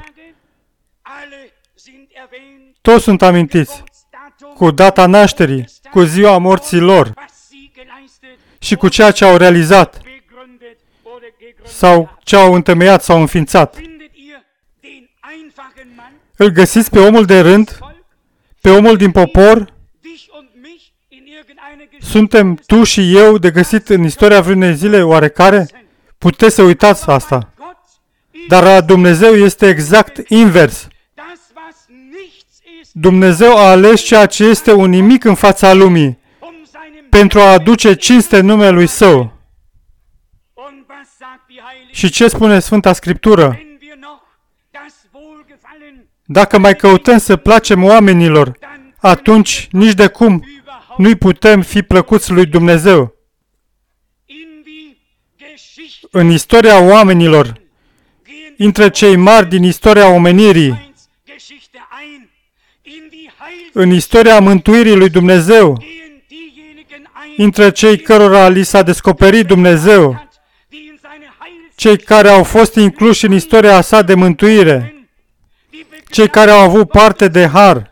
Toți sunt amintiți cu data nașterii, cu ziua morții lor și cu ceea ce au realizat sau ce au întemeiat sau înființat. Îl găsiți pe omul de rând, pe omul din popor? Suntem tu și eu de găsit în istoria vreunei zile oarecare? Puteți să uitați asta. Dar la Dumnezeu este exact invers. Dumnezeu a ales ceea ce este un nimic în fața lumii pentru a aduce cinste numelui Său. Și ce spune Sfânta Scriptură? Dacă mai căutăm să placem oamenilor, atunci nici de cum nu-i putem fi plăcuți lui Dumnezeu. În istoria oamenilor intră cei mari din istoria omenirii. În istoria mântuirii lui Dumnezeu intră cei cărora li s-a descoperit Dumnezeu, cei care au fost incluși în istoria sa de mântuire, cei care au avut parte de har,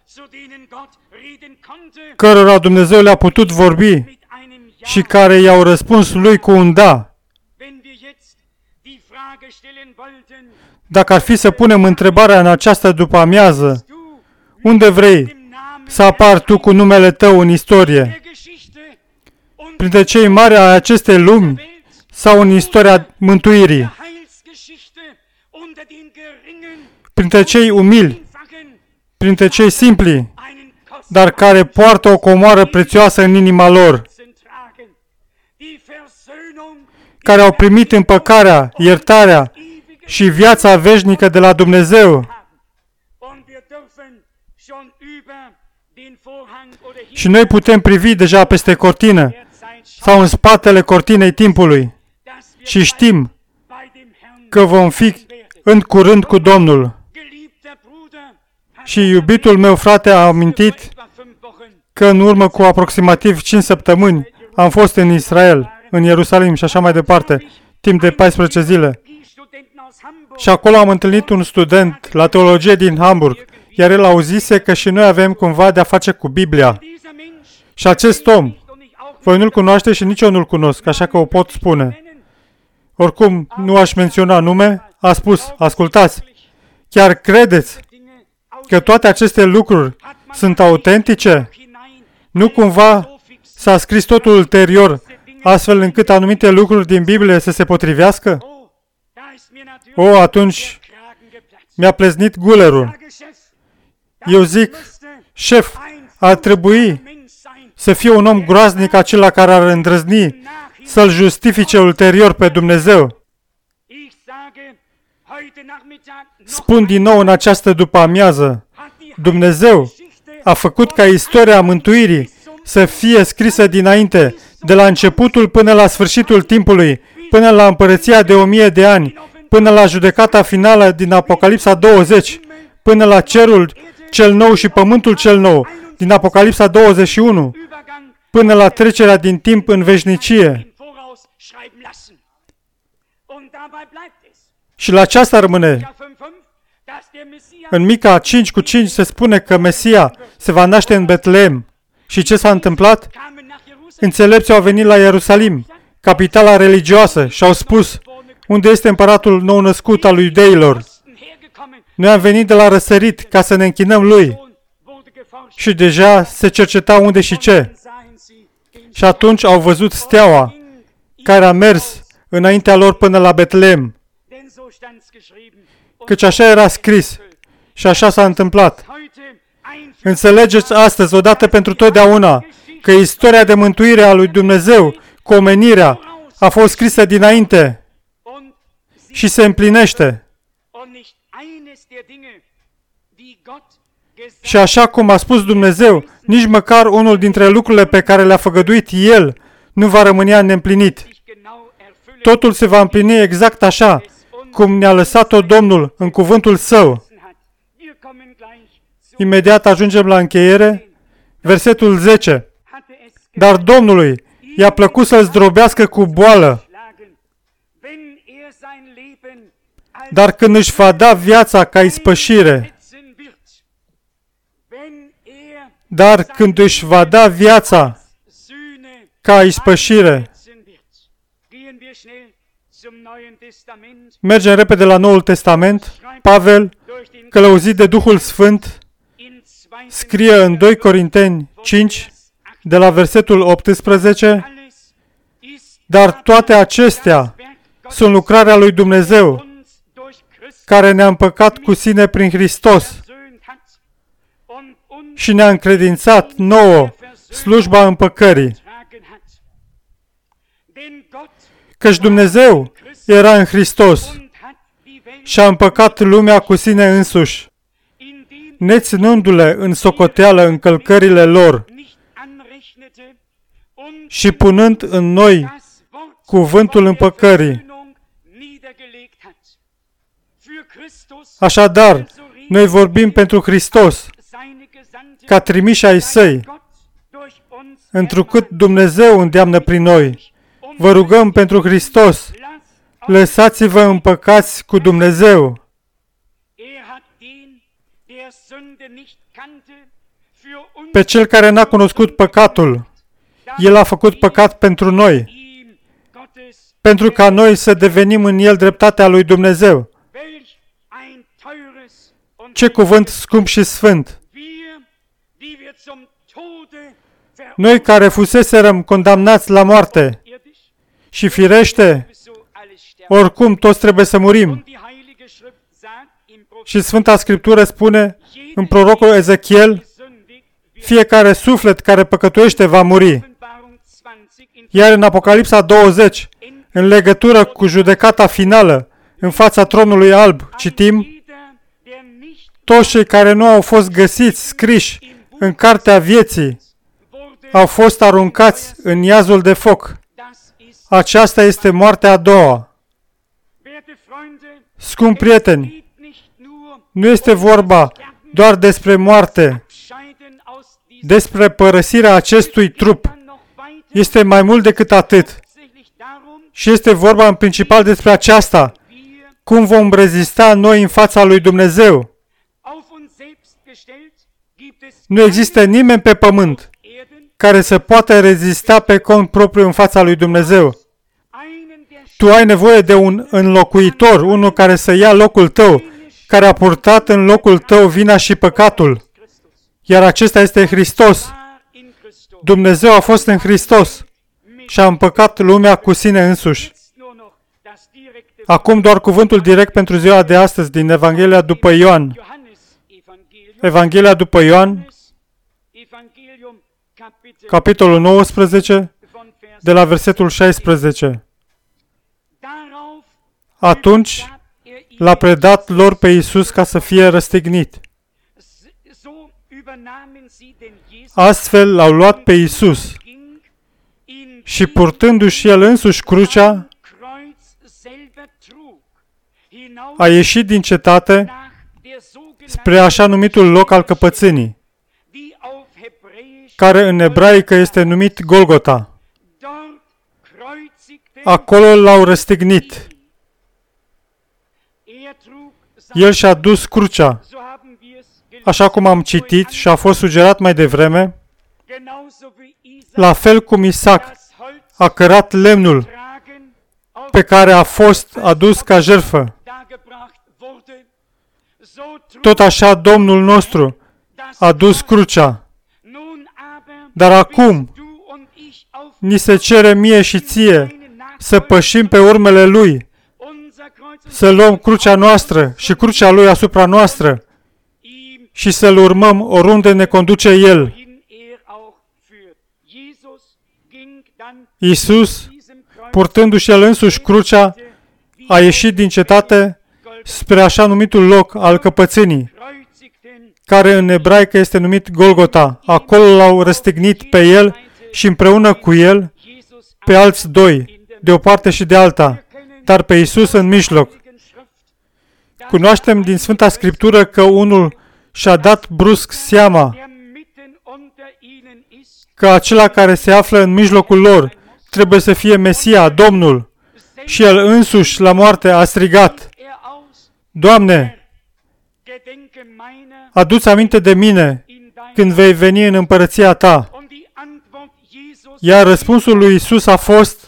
cărora Dumnezeu le-a putut vorbi și care i-au răspuns lui cu un da. Dacă ar fi să punem întrebarea în această după-amiază, unde vrei să apari tu cu numele tău în istorie? Printre cei mari ai acestei lumi sau în istoria mântuirii? Printre cei umili, printre cei simpli, dar care poartă o comoară prețioasă în inima lor, care au primit împăcarea, iertarea și viața veșnică de la Dumnezeu. Și noi putem privi deja peste cortină sau în spatele cortinei timpului și știm că vom fi în curând cu Domnul. Și iubitul meu frate a amintit că în urmă cu aproximativ 5 săptămâni am fost în Israel, în Ierusalim și așa mai departe, timp de 14 zile. Și acolo am întâlnit un student la teologie din Hamburg, iar el auzise că și noi avem cumva de-a face cu Biblia. Și acest om, voi nu-l cunoaște și nici eu nu-l cunosc, așa că o pot spune. Oricum, nu aș menționa nume, a spus: ascultați, chiar credeți că toate aceste lucruri sunt autentice? Nu cumva s-a scris totul ulterior, astfel încât anumite lucruri din Biblie să se potrivească? Atunci mi-a pleznit gulerul. Eu zic: șef, ar trebui să fie un om groaznic acela care ar îndrăzni să-L justifice ulterior pe Dumnezeu. Spun din nou în această după-amiază, Dumnezeu a făcut ca istoria mântuirii să fie scrisă dinainte, de la începutul până la sfârșitul timpului, până la împărăția de 1000 de ani, până la judecata finală din Apocalipsa 20, până la cerul cel nou și pământul cel nou din Apocalipsa 21, până la trecerea din timp în veșnicie. Și la aceasta rămâne. În Mica 5:5 se spune că Mesia se va naște în Betlehem. Și ce s-a întâmplat? Înțelepții au venit la Ierusalim, capitala religioasă, și au spus: unde este împăratul nou născut al lui iudeilor? Noi am venit de la răsărit ca să ne închinăm lui. Și deja se cerceta unde și ce. Și atunci au văzut steaua care a mers înaintea lor până la Betlehem. Căci așa era scris și așa s-a întâmplat. Înțelegeți astăzi, odată pentru totdeauna, că istoria de mântuire a lui Dumnezeu cu omenirea a fost scrisă dinainte și se împlinește. Și așa cum a spus Dumnezeu, nici măcar unul dintre lucrurile pe care le-a făgăduit El nu va rămâne neîmplinit. Totul se va împlini exact așa, cum ne-a lăsat-o Domnul în cuvântul Său. Imediat ajungem la încheiere. Versetul 10. Dar Domnului i-a plăcut să-l zdrobească cu boală. Dar când își va da viața ca ispășire, Mergem repede la Noul Testament. Pavel, călăuzit de Duhul Sfânt, scrie în 2 Corinteni 5, de la versetul 18, dar toate acestea sunt lucrarea lui Dumnezeu, care ne-a împăcat cu sine prin Hristos și ne-a încredințat nouă slujba împăcării. Căci Dumnezeu era în Hristos și a împăcat lumea cu sine însuși, neținându-le în socoteală încălcările lor și punând în noi cuvântul împăcării. Așadar, noi vorbim pentru Hristos, ca trimiși ai Săi, întrucât Dumnezeu îndeamnă prin noi. Vă rugăm pentru Hristos, lăsați-vă împăcați cu Dumnezeu. Pe cel care n-a cunoscut păcatul, El a făcut păcat pentru noi, pentru ca noi să devenim în El dreptatea lui Dumnezeu. Ce cuvânt scump și sfânt! Noi care fuseserăm condamnați la moarte și firește, oricum toți trebuie să murim. Și Sfânta Scriptură spune în prorocul Ezechiel, fiecare suflet care păcătuiește va muri. Iar în Apocalipsa 20, în legătură cu judecata finală în fața tronului alb, citim, toți cei care nu au fost găsiți scriși în cartea vieții au fost aruncați în iazul de foc. Aceasta este moartea a doua. Scumpi prieteni, nu este vorba doar despre moarte, despre părăsirea acestui trup. Este mai mult decât atât. Și este vorba în principal despre aceasta. Cum vom rezista noi în fața lui Dumnezeu? Nu există nimeni pe pământ care să poată rezista pe cont propriu în fața lui Dumnezeu. Tu ai nevoie de un înlocuitor, unul care să ia locul tău, care a purtat în locul tău vina și păcatul. Iar acesta este Hristos. Dumnezeu a fost în Hristos și a împăcat lumea cu sine însuși. Acum doar cuvântul direct pentru ziua de astăzi din Evanghelia după Ioan. Evanghelia după Ioan, capitolul 19, de la versetul 16. Atunci l-a predat lor pe Iisus ca să fie răstignit. Astfel l-au luat pe Iisus și purtându-și El însuși crucea, a ieșit din cetate spre așa numitul loc al căpățânii, care în ebraică este numit Golgota. Acolo l-au răstignit. El și-a dus crucea, așa cum am citit și a fost sugerat mai devreme, la fel cum Isaac a cărat lemnul pe care a fost adus ca jertfă. Tot așa Domnul nostru a dus crucea. Dar acum ni se cere mie și ție să pășim pe urmele Lui, să luăm crucea noastră și crucea Lui asupra noastră și să-L urmăm oriunde ne conduce El. Iisus, purtându-și El însuși crucea, a ieșit din cetate spre așa numitul loc al căpățânii, care în ebraică este numit Golgota. Acolo l-au răstignit pe El și împreună cu El pe alți doi, de o parte și de alta, dar pe Iisus în mijloc. Cunoaștem din Sfânta Scriptură că unul și-a dat brusc seama că acela care se află în mijlocul lor trebuie să fie Mesia, Domnul. Și El însuși la moarte a strigat: Doamne, adu-ți aminte de mine când vei veni în împărăția Ta. Iar răspunsul lui Iisus a fost: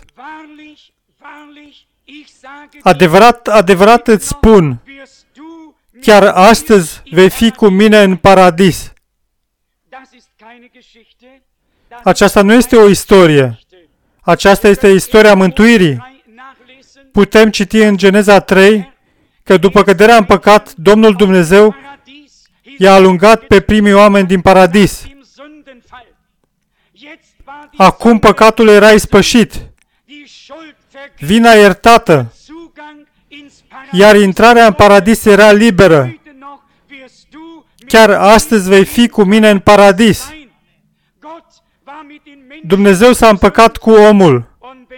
Adevărat, adevărat îți spun, chiar astăzi vei fi cu mine în paradis. Aceasta nu este o istorie. Aceasta este istoria mântuirii. Putem citi în Geneza 3 că după căderea în păcat, Domnul Dumnezeu i-a alungat pe primii oameni din paradis. Acum păcatul era ispășit, vina iertată, iar intrarea în paradis era liberă. Chiar astăzi vei fi cu mine în paradis. Dumnezeu s-a împăcat cu omul.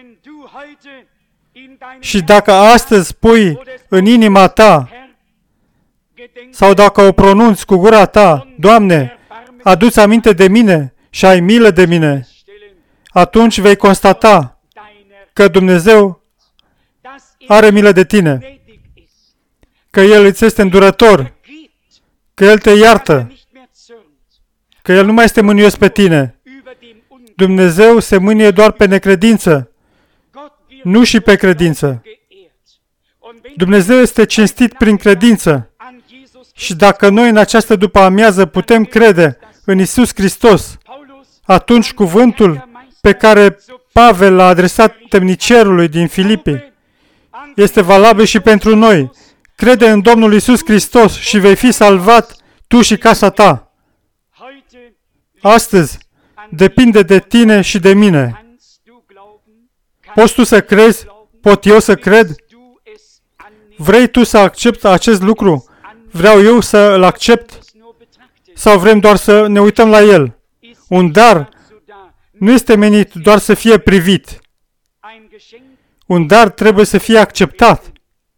Și dacă astăzi pui în inima ta, sau dacă o pronunți cu gura ta, Doamne, adu-ți aminte de mine și ai milă de mine, atunci vei constata că Dumnezeu are milă de tine, că El îți este îndurător, că El te iartă, că El nu mai este mânios pe tine. Dumnezeu se mânie doar pe necredință, nu și pe credință. Dumnezeu este cinstit prin credință. Și dacă noi în această după-amiază putem crede în Iisus Hristos, atunci cuvântul pe care Pavel l-a adresat temnicerului din Filipi este valabil și pentru noi. Crede în Domnul Iisus Hristos și vei fi salvat tu și casa ta. Astăzi depinde de tine și de mine. Poți tu să crezi? Pot eu să cred? Vrei tu să accepti acest lucru? Vreau eu să îl accept? Sau vrem doar să ne uităm la el? Un dar nu este menit doar să fie privit. Un dar trebuie să fie acceptat.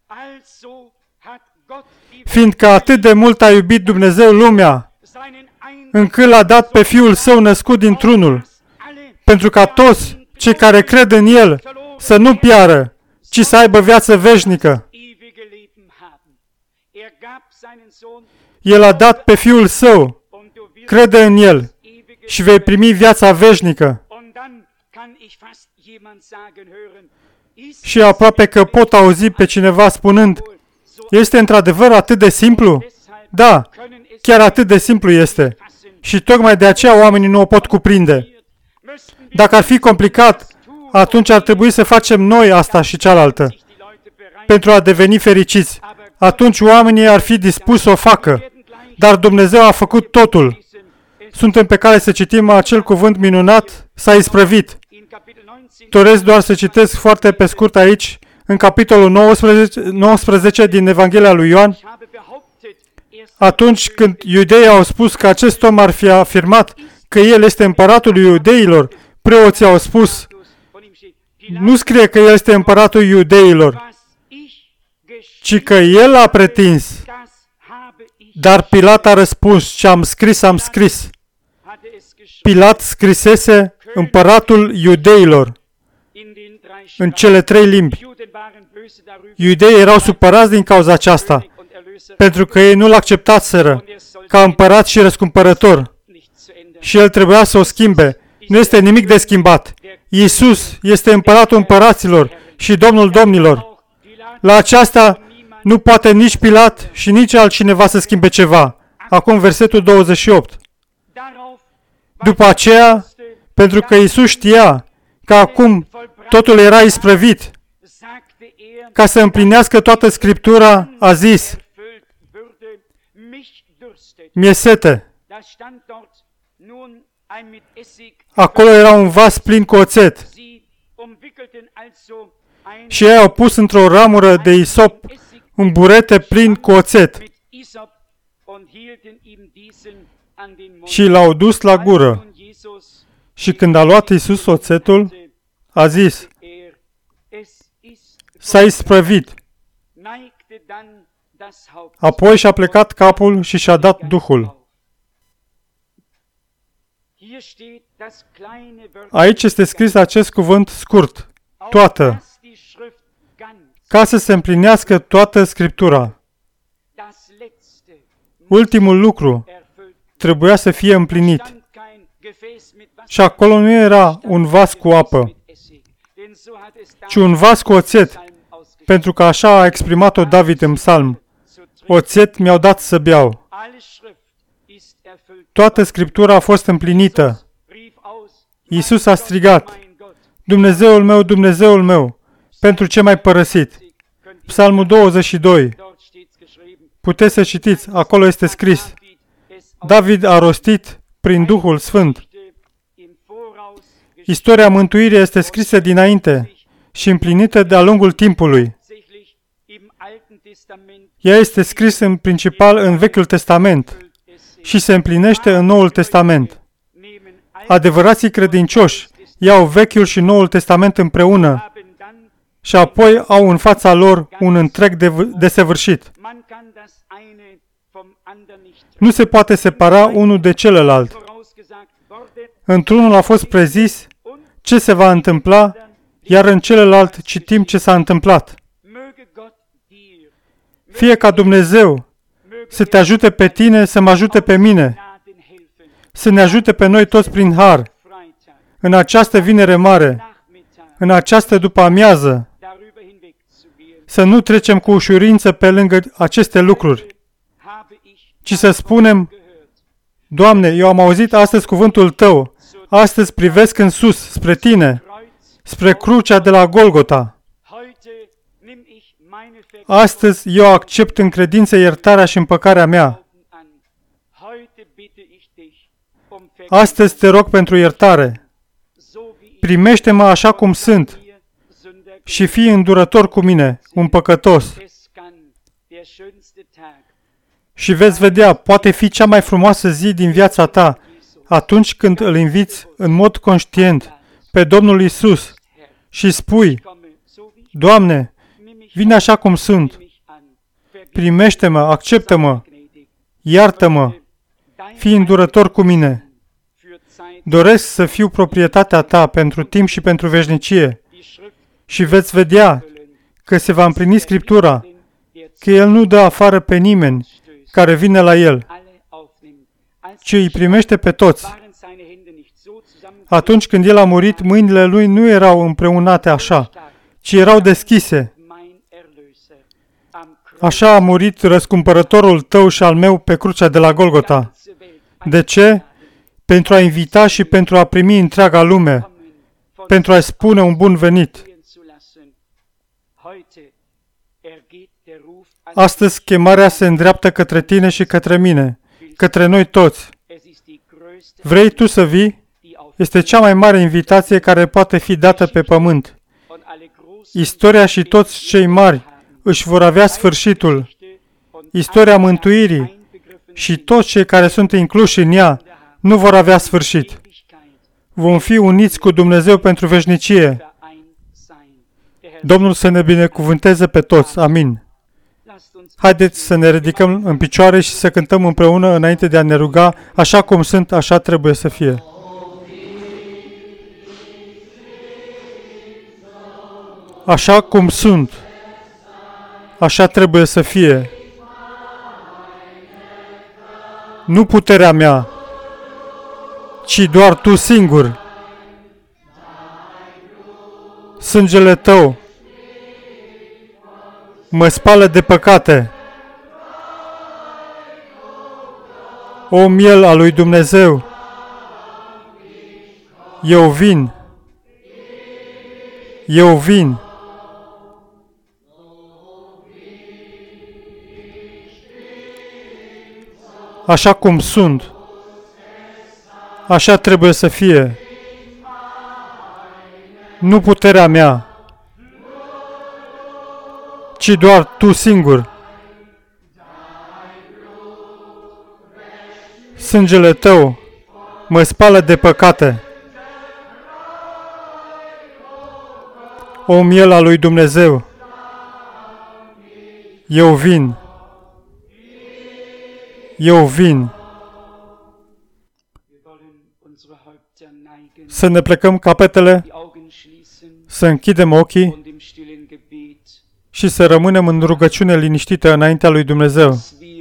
Fiindcă atât de mult a iubit Dumnezeu lumea, încât l-a dat pe Fiul Său născut dintr-unul, pentru ca toți cei care cred în El să nu piară, ci să aibă viață veșnică. El a dat pe Fiul Său, crede în El și vei primi viața veșnică. Și aproape că pot auzi pe cineva spunând: este într-adevăr atât de simplu? Da, chiar atât de simplu este. Și tocmai de aceea oamenii nu o pot cuprinde. Dacă ar fi complicat, atunci ar trebui să facem noi asta și cealaltă, pentru a deveni fericiți. Atunci oamenii ar fi dispuși să o facă. Dar Dumnezeu a făcut totul. Suntem pe cale să citim acel cuvânt minunat: s-a isprăvit. Doresc doar să citesc foarte pe scurt aici, în capitolul 19 din Evanghelia lui Ioan. Atunci când iudeii au spus că acest om ar fi afirmat că el este împăratul iudeilor, preoții au spus, nu scrie că el este împăratul iudeilor, ci că el a pretins. Dar Pilat a răspuns, ce am scris, am scris. Pilat scrisese împăratul iudeilor în cele 3 limbi. Iudeii erau supărați din cauza aceasta, pentru că ei nu-l acceptaseră ca împărat și răscumpărător. Și el trebuia să o schimbe. Nu este nimic de schimbat. Iisus este împăratul împăraților și Domnul domnilor. La aceasta nu poate nici Pilat și nici altcineva să schimbe ceva. Acum versetul 28. După aceea, pentru că Iisus știa că acum totul era isprăvit, ca să împlinească toată Scriptura, a zis, mi-e sete. Acolo era un vas plin cu oțet. Și ei au pus într-o ramură de isop un burete plin cu oțet și l-au dus la gură. Și când a luat Iisus oțetul, a zis, s-a isprăvit. Apoi și-a plecat capul și și-a dat Duhul. Aici este scris acest cuvânt scurt, toată, ca să se împlinească toată Scriptura. Ultimul lucru trebuia să fie împlinit. Și acolo nu era un vas cu apă, ci un vas cu oțet, pentru că așa a exprimat-o David în psalm. Oțet mi-au dat să beau. Toată Scriptura a fost împlinită. Iisus a strigat, Dumnezeul meu, pentru ce m-ai părăsit? Psalmul 22. Puteți să citiți, acolo este scris. David a rostit prin Duhul Sfânt. Istoria mântuirii este scrisă dinainte și împlinită de-a lungul timpului. Ea este scrisă în principal în Vechiul Testament și se împlinește în Noul Testament. Adevărații credincioși iau Vechiul și Noul Testament împreună și apoi au în fața lor un întreg desăvârșit. Nu se poate separa unul de celălalt. Într-unul a fost prezis ce se va întâmpla, iar în celălalt citim ce s-a întâmplat. Fie ca Dumnezeu să te ajute pe tine, să mă ajute pe mine, să ne ajute pe noi toți prin har, în această vinere mare, în această după-amiază, să nu trecem cu ușurință pe lângă aceste lucruri, ci să spunem, Doamne, eu am auzit astăzi cuvântul Tău, astăzi privesc în sus, spre Tine, spre crucea de la Golgota. Astăzi eu accept în credință iertarea și împăcarea mea. Astăzi te rog pentru iertare. Primește-mă așa cum sunt și fii îndurător cu mine, un păcătos. Și veți vedea, poate fi cea mai frumoasă zi din viața ta, atunci când îl inviți în mod conștient pe Domnul Iisus și spui, Doamne, vine așa cum sunt, primește-mă, acceptă-mă, iartă-mă, fii îndurător cu mine. Doresc să fiu proprietatea ta pentru timp și pentru veșnicie și veți vedea că se va împlini Scriptura, că El nu dă afară pe nimeni care vine la El, ci îi primește pe toți. Atunci când El a murit, mâinile Lui nu erau împreunate așa, ci erau deschise. Așa a murit răscumpărătorul tău și al meu pe crucea de la Golgota. De ce? Pentru a invita și pentru a primi întreaga lume, pentru a-i spune un bun venit. Astăzi chemarea se îndreaptă către tine și către mine, către noi toți. Vrei tu să vii? Este cea mai mare invitație care poate fi dată pe pământ. Istoria și toți cei mari își vor avea sfârșitul. Istoria mântuirii și toți cei care sunt incluși în ea nu vor avea sfârșit. Vom fi uniți cu Dumnezeu pentru veșnicie. Domnul să ne binecuvânteze pe toți. Amin. Haideți să ne ridicăm în picioare și să cântăm împreună înainte de a ne ruga. Așa cum sunt, așa trebuie să fie. Așa cum sunt, așa trebuie să fie. Nu puterea mea, ci doar Tu singur. Sângele Tău mă spală de păcate. O miel al lui Dumnezeu, eu vin. Eu vin. Așa cum sunt, așa trebuie să fie. Nu puterea mea, ci doar Tu singur. Sângele Tău mă spală de păcate. O miel al lui Dumnezeu, eu vin. Eu vin. Să ne plecăm capetele, să închidem ochii și să rămânem în rugăciune liniștită înaintea lui Dumnezeu.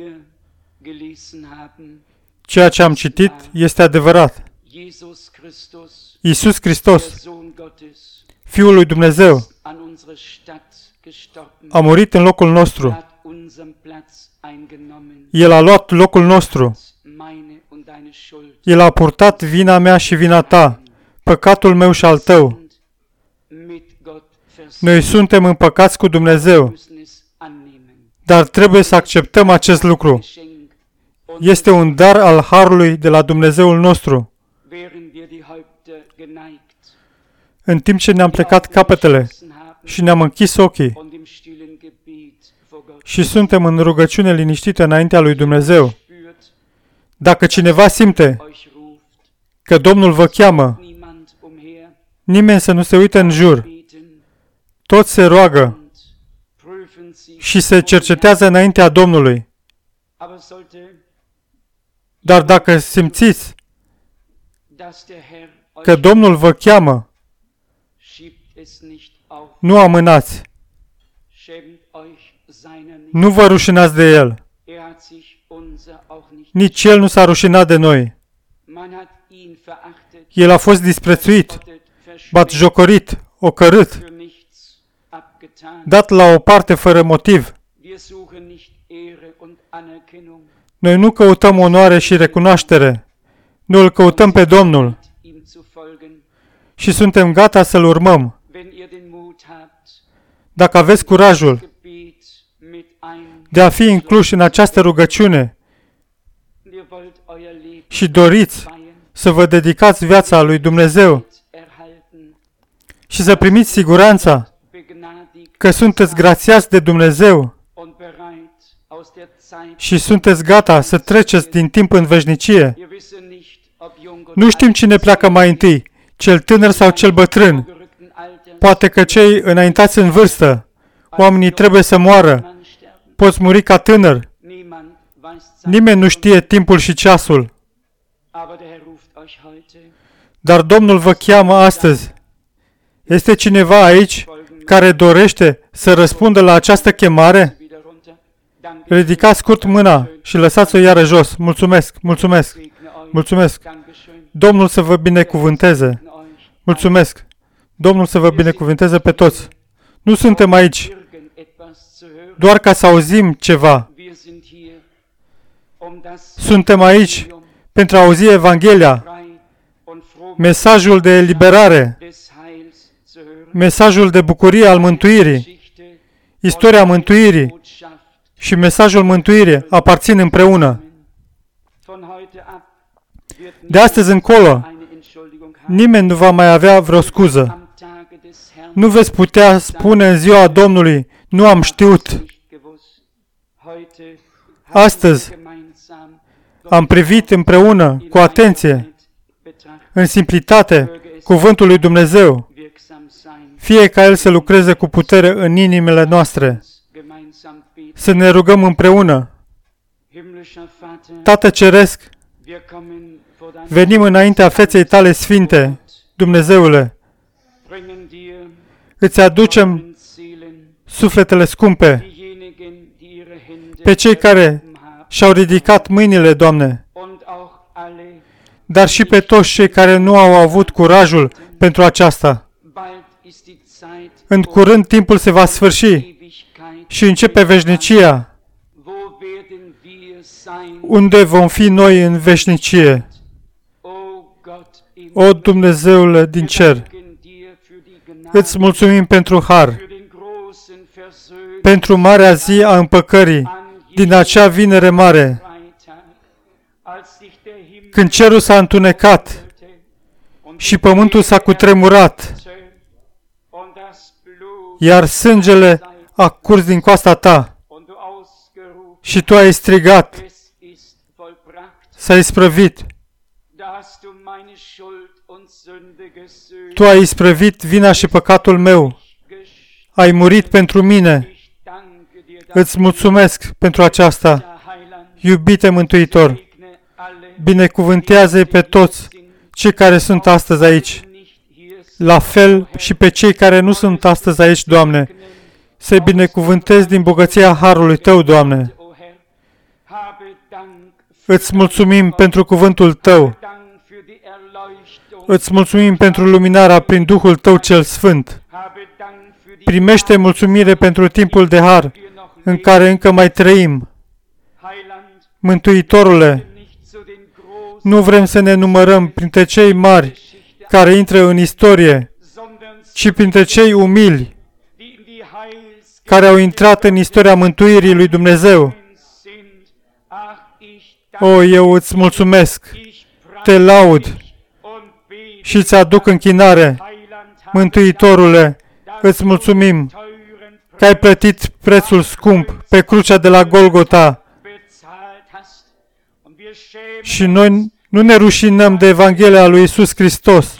Ceea ce am citit este adevărat. Iisus Hristos, Fiul lui Dumnezeu, a murit în locul nostru. El a luat locul nostru. El a purtat vina mea și vina ta, păcatul meu și al tău. Noi suntem împăcați cu Dumnezeu, dar trebuie să acceptăm acest lucru. Este un dar al harului de la Dumnezeul nostru. În timp ce ne-am plecat capetele și ne-am închis ochii și suntem în rugăciune liniștită înaintea lui Dumnezeu, dacă cineva simte că Domnul vă cheamă, nimeni să nu se uite în jur. Toți se roagă și se cercetează înaintea Domnului. Dar dacă simțiți că Domnul vă cheamă, nu amânați. Nu vă rușinați de El. Nici El nu s-a rușinat de noi. El a fost disprețuit, batjocorit, ocărât, dat la o parte fără motiv. Noi nu căutăm onoare și recunoaștere. Noi îl căutăm pe Domnul și suntem gata să-L urmăm. Dacă aveți curajul de a fi incluși în această rugăciune și doriți să vă dedicați viața lui Dumnezeu și să primiți siguranța că sunteți grațiați de Dumnezeu și sunteți gata să treceți din timp în veșnicie. Nu știm cine pleacă mai întâi, cel tânăr sau cel bătrân. Poate că cei înaintați în vârstă, oamenii trebuie să moară. Poți muri ca tânăr. Nimeni nu știe timpul și ceasul. Dar Domnul vă cheamă astăzi. Este cineva aici care dorește să răspundă la această chemare? Ridicați scurt mâna și lăsați-o iară jos. Mulțumesc, mulțumesc, mulțumesc. Domnul să vă binecuvânteze. Mulțumesc. Domnul să vă binecuvânteze pe toți. Nu suntem aici doar ca să auzim ceva. Suntem aici pentru a auzi Evanghelia, mesajul de eliberare, mesajul de bucurie al mântuirii, istoria mântuirii și mesajul mântuirii aparțin împreună. De astăzi încolo, nimeni nu va mai avea vreo scuză. Nu veți putea spune în ziua Domnului, nu am știut. Astăzi Am privit împreună, cu atenție, în simplitate, cuvântul lui Dumnezeu, fie ca El să lucreze cu putere în inimile noastre. Să ne rugăm împreună. Tată Ceresc, venim înaintea feței Tale sfinte, Dumnezeule. Îți aducem sufletele scumpe, pe cei care și-au ridicat mâinile, Doamne, dar și pe toți cei care nu au avut curajul pentru aceasta. În curând timpul se va sfârși și începe veșnicia. Unde vom fi noi în veșnicie? O Dumnezeule din cer, îți mulțumim pentru har, pentru marea zi a împăcării, din acea vinere mare, când cerul s-a întunecat și pământul s-a cutremurat, iar sângele a curs din coasta Ta și Tu ai strigat, s-a isprăvit. Tu ai isprăvit vina și păcatul meu. Ai murit pentru mine. Îți mulțumesc pentru aceasta, iubite Mântuitor. Binecuvântează-i pe toți cei care sunt astăzi aici. La fel și pe cei care nu sunt astăzi aici, Doamne. Să-i binecuvântezi din bogăția harului Tău, Doamne. Îți mulțumim pentru cuvântul Tău. Îți mulțumim pentru luminarea prin Duhul Tău cel Sfânt. Primește mulțumire pentru timpul de har în care încă mai trăim. Mântuitorule, nu vrem să ne numărăm printre cei mari care intră în istorie, ci printre cei umili care au intrat în istoria mântuirii lui Dumnezeu. O, eu îți mulțumesc, te laud și îți aduc închinare. Mântuitorule, îți mulțumim că ai plătit prețul scump pe crucea de la Golgota și noi nu ne rușinăm de Evanghelia lui Iisus Hristos,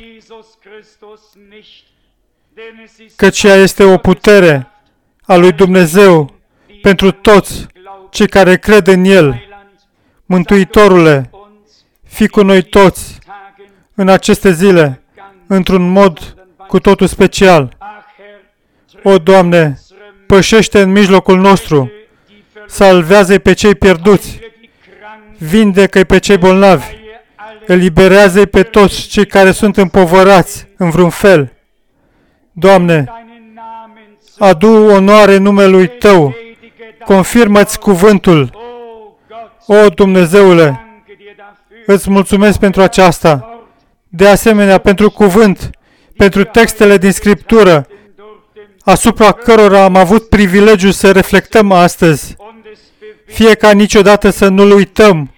căci ea este o putere a lui Dumnezeu pentru toți cei care cred în El. Mântuitorule, fii cu noi toți în aceste zile, într-un mod cu totul special. O, Doamne, pășește în mijlocul nostru, salvează-i pe cei pierduți, vindecă-i pe cei bolnavi, eliberează-i pe toți cei care sunt împovărați în vreun fel. Doamne, adu onoare numelui Tău, confirmă-ți cuvântul. O, Dumnezeule, îți mulțumesc pentru aceasta, de asemenea pentru cuvânt, pentru textele din Scriptură, asupra cărora am avut privilegiul să reflectăm astăzi, fie ca niciodată să nu-L uităm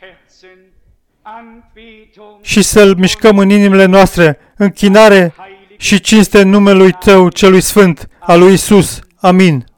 și să-L mișcăm în inimile noastre, închinare și cinste în numelui Tău celui Sfânt, al lui Iisus. Amin.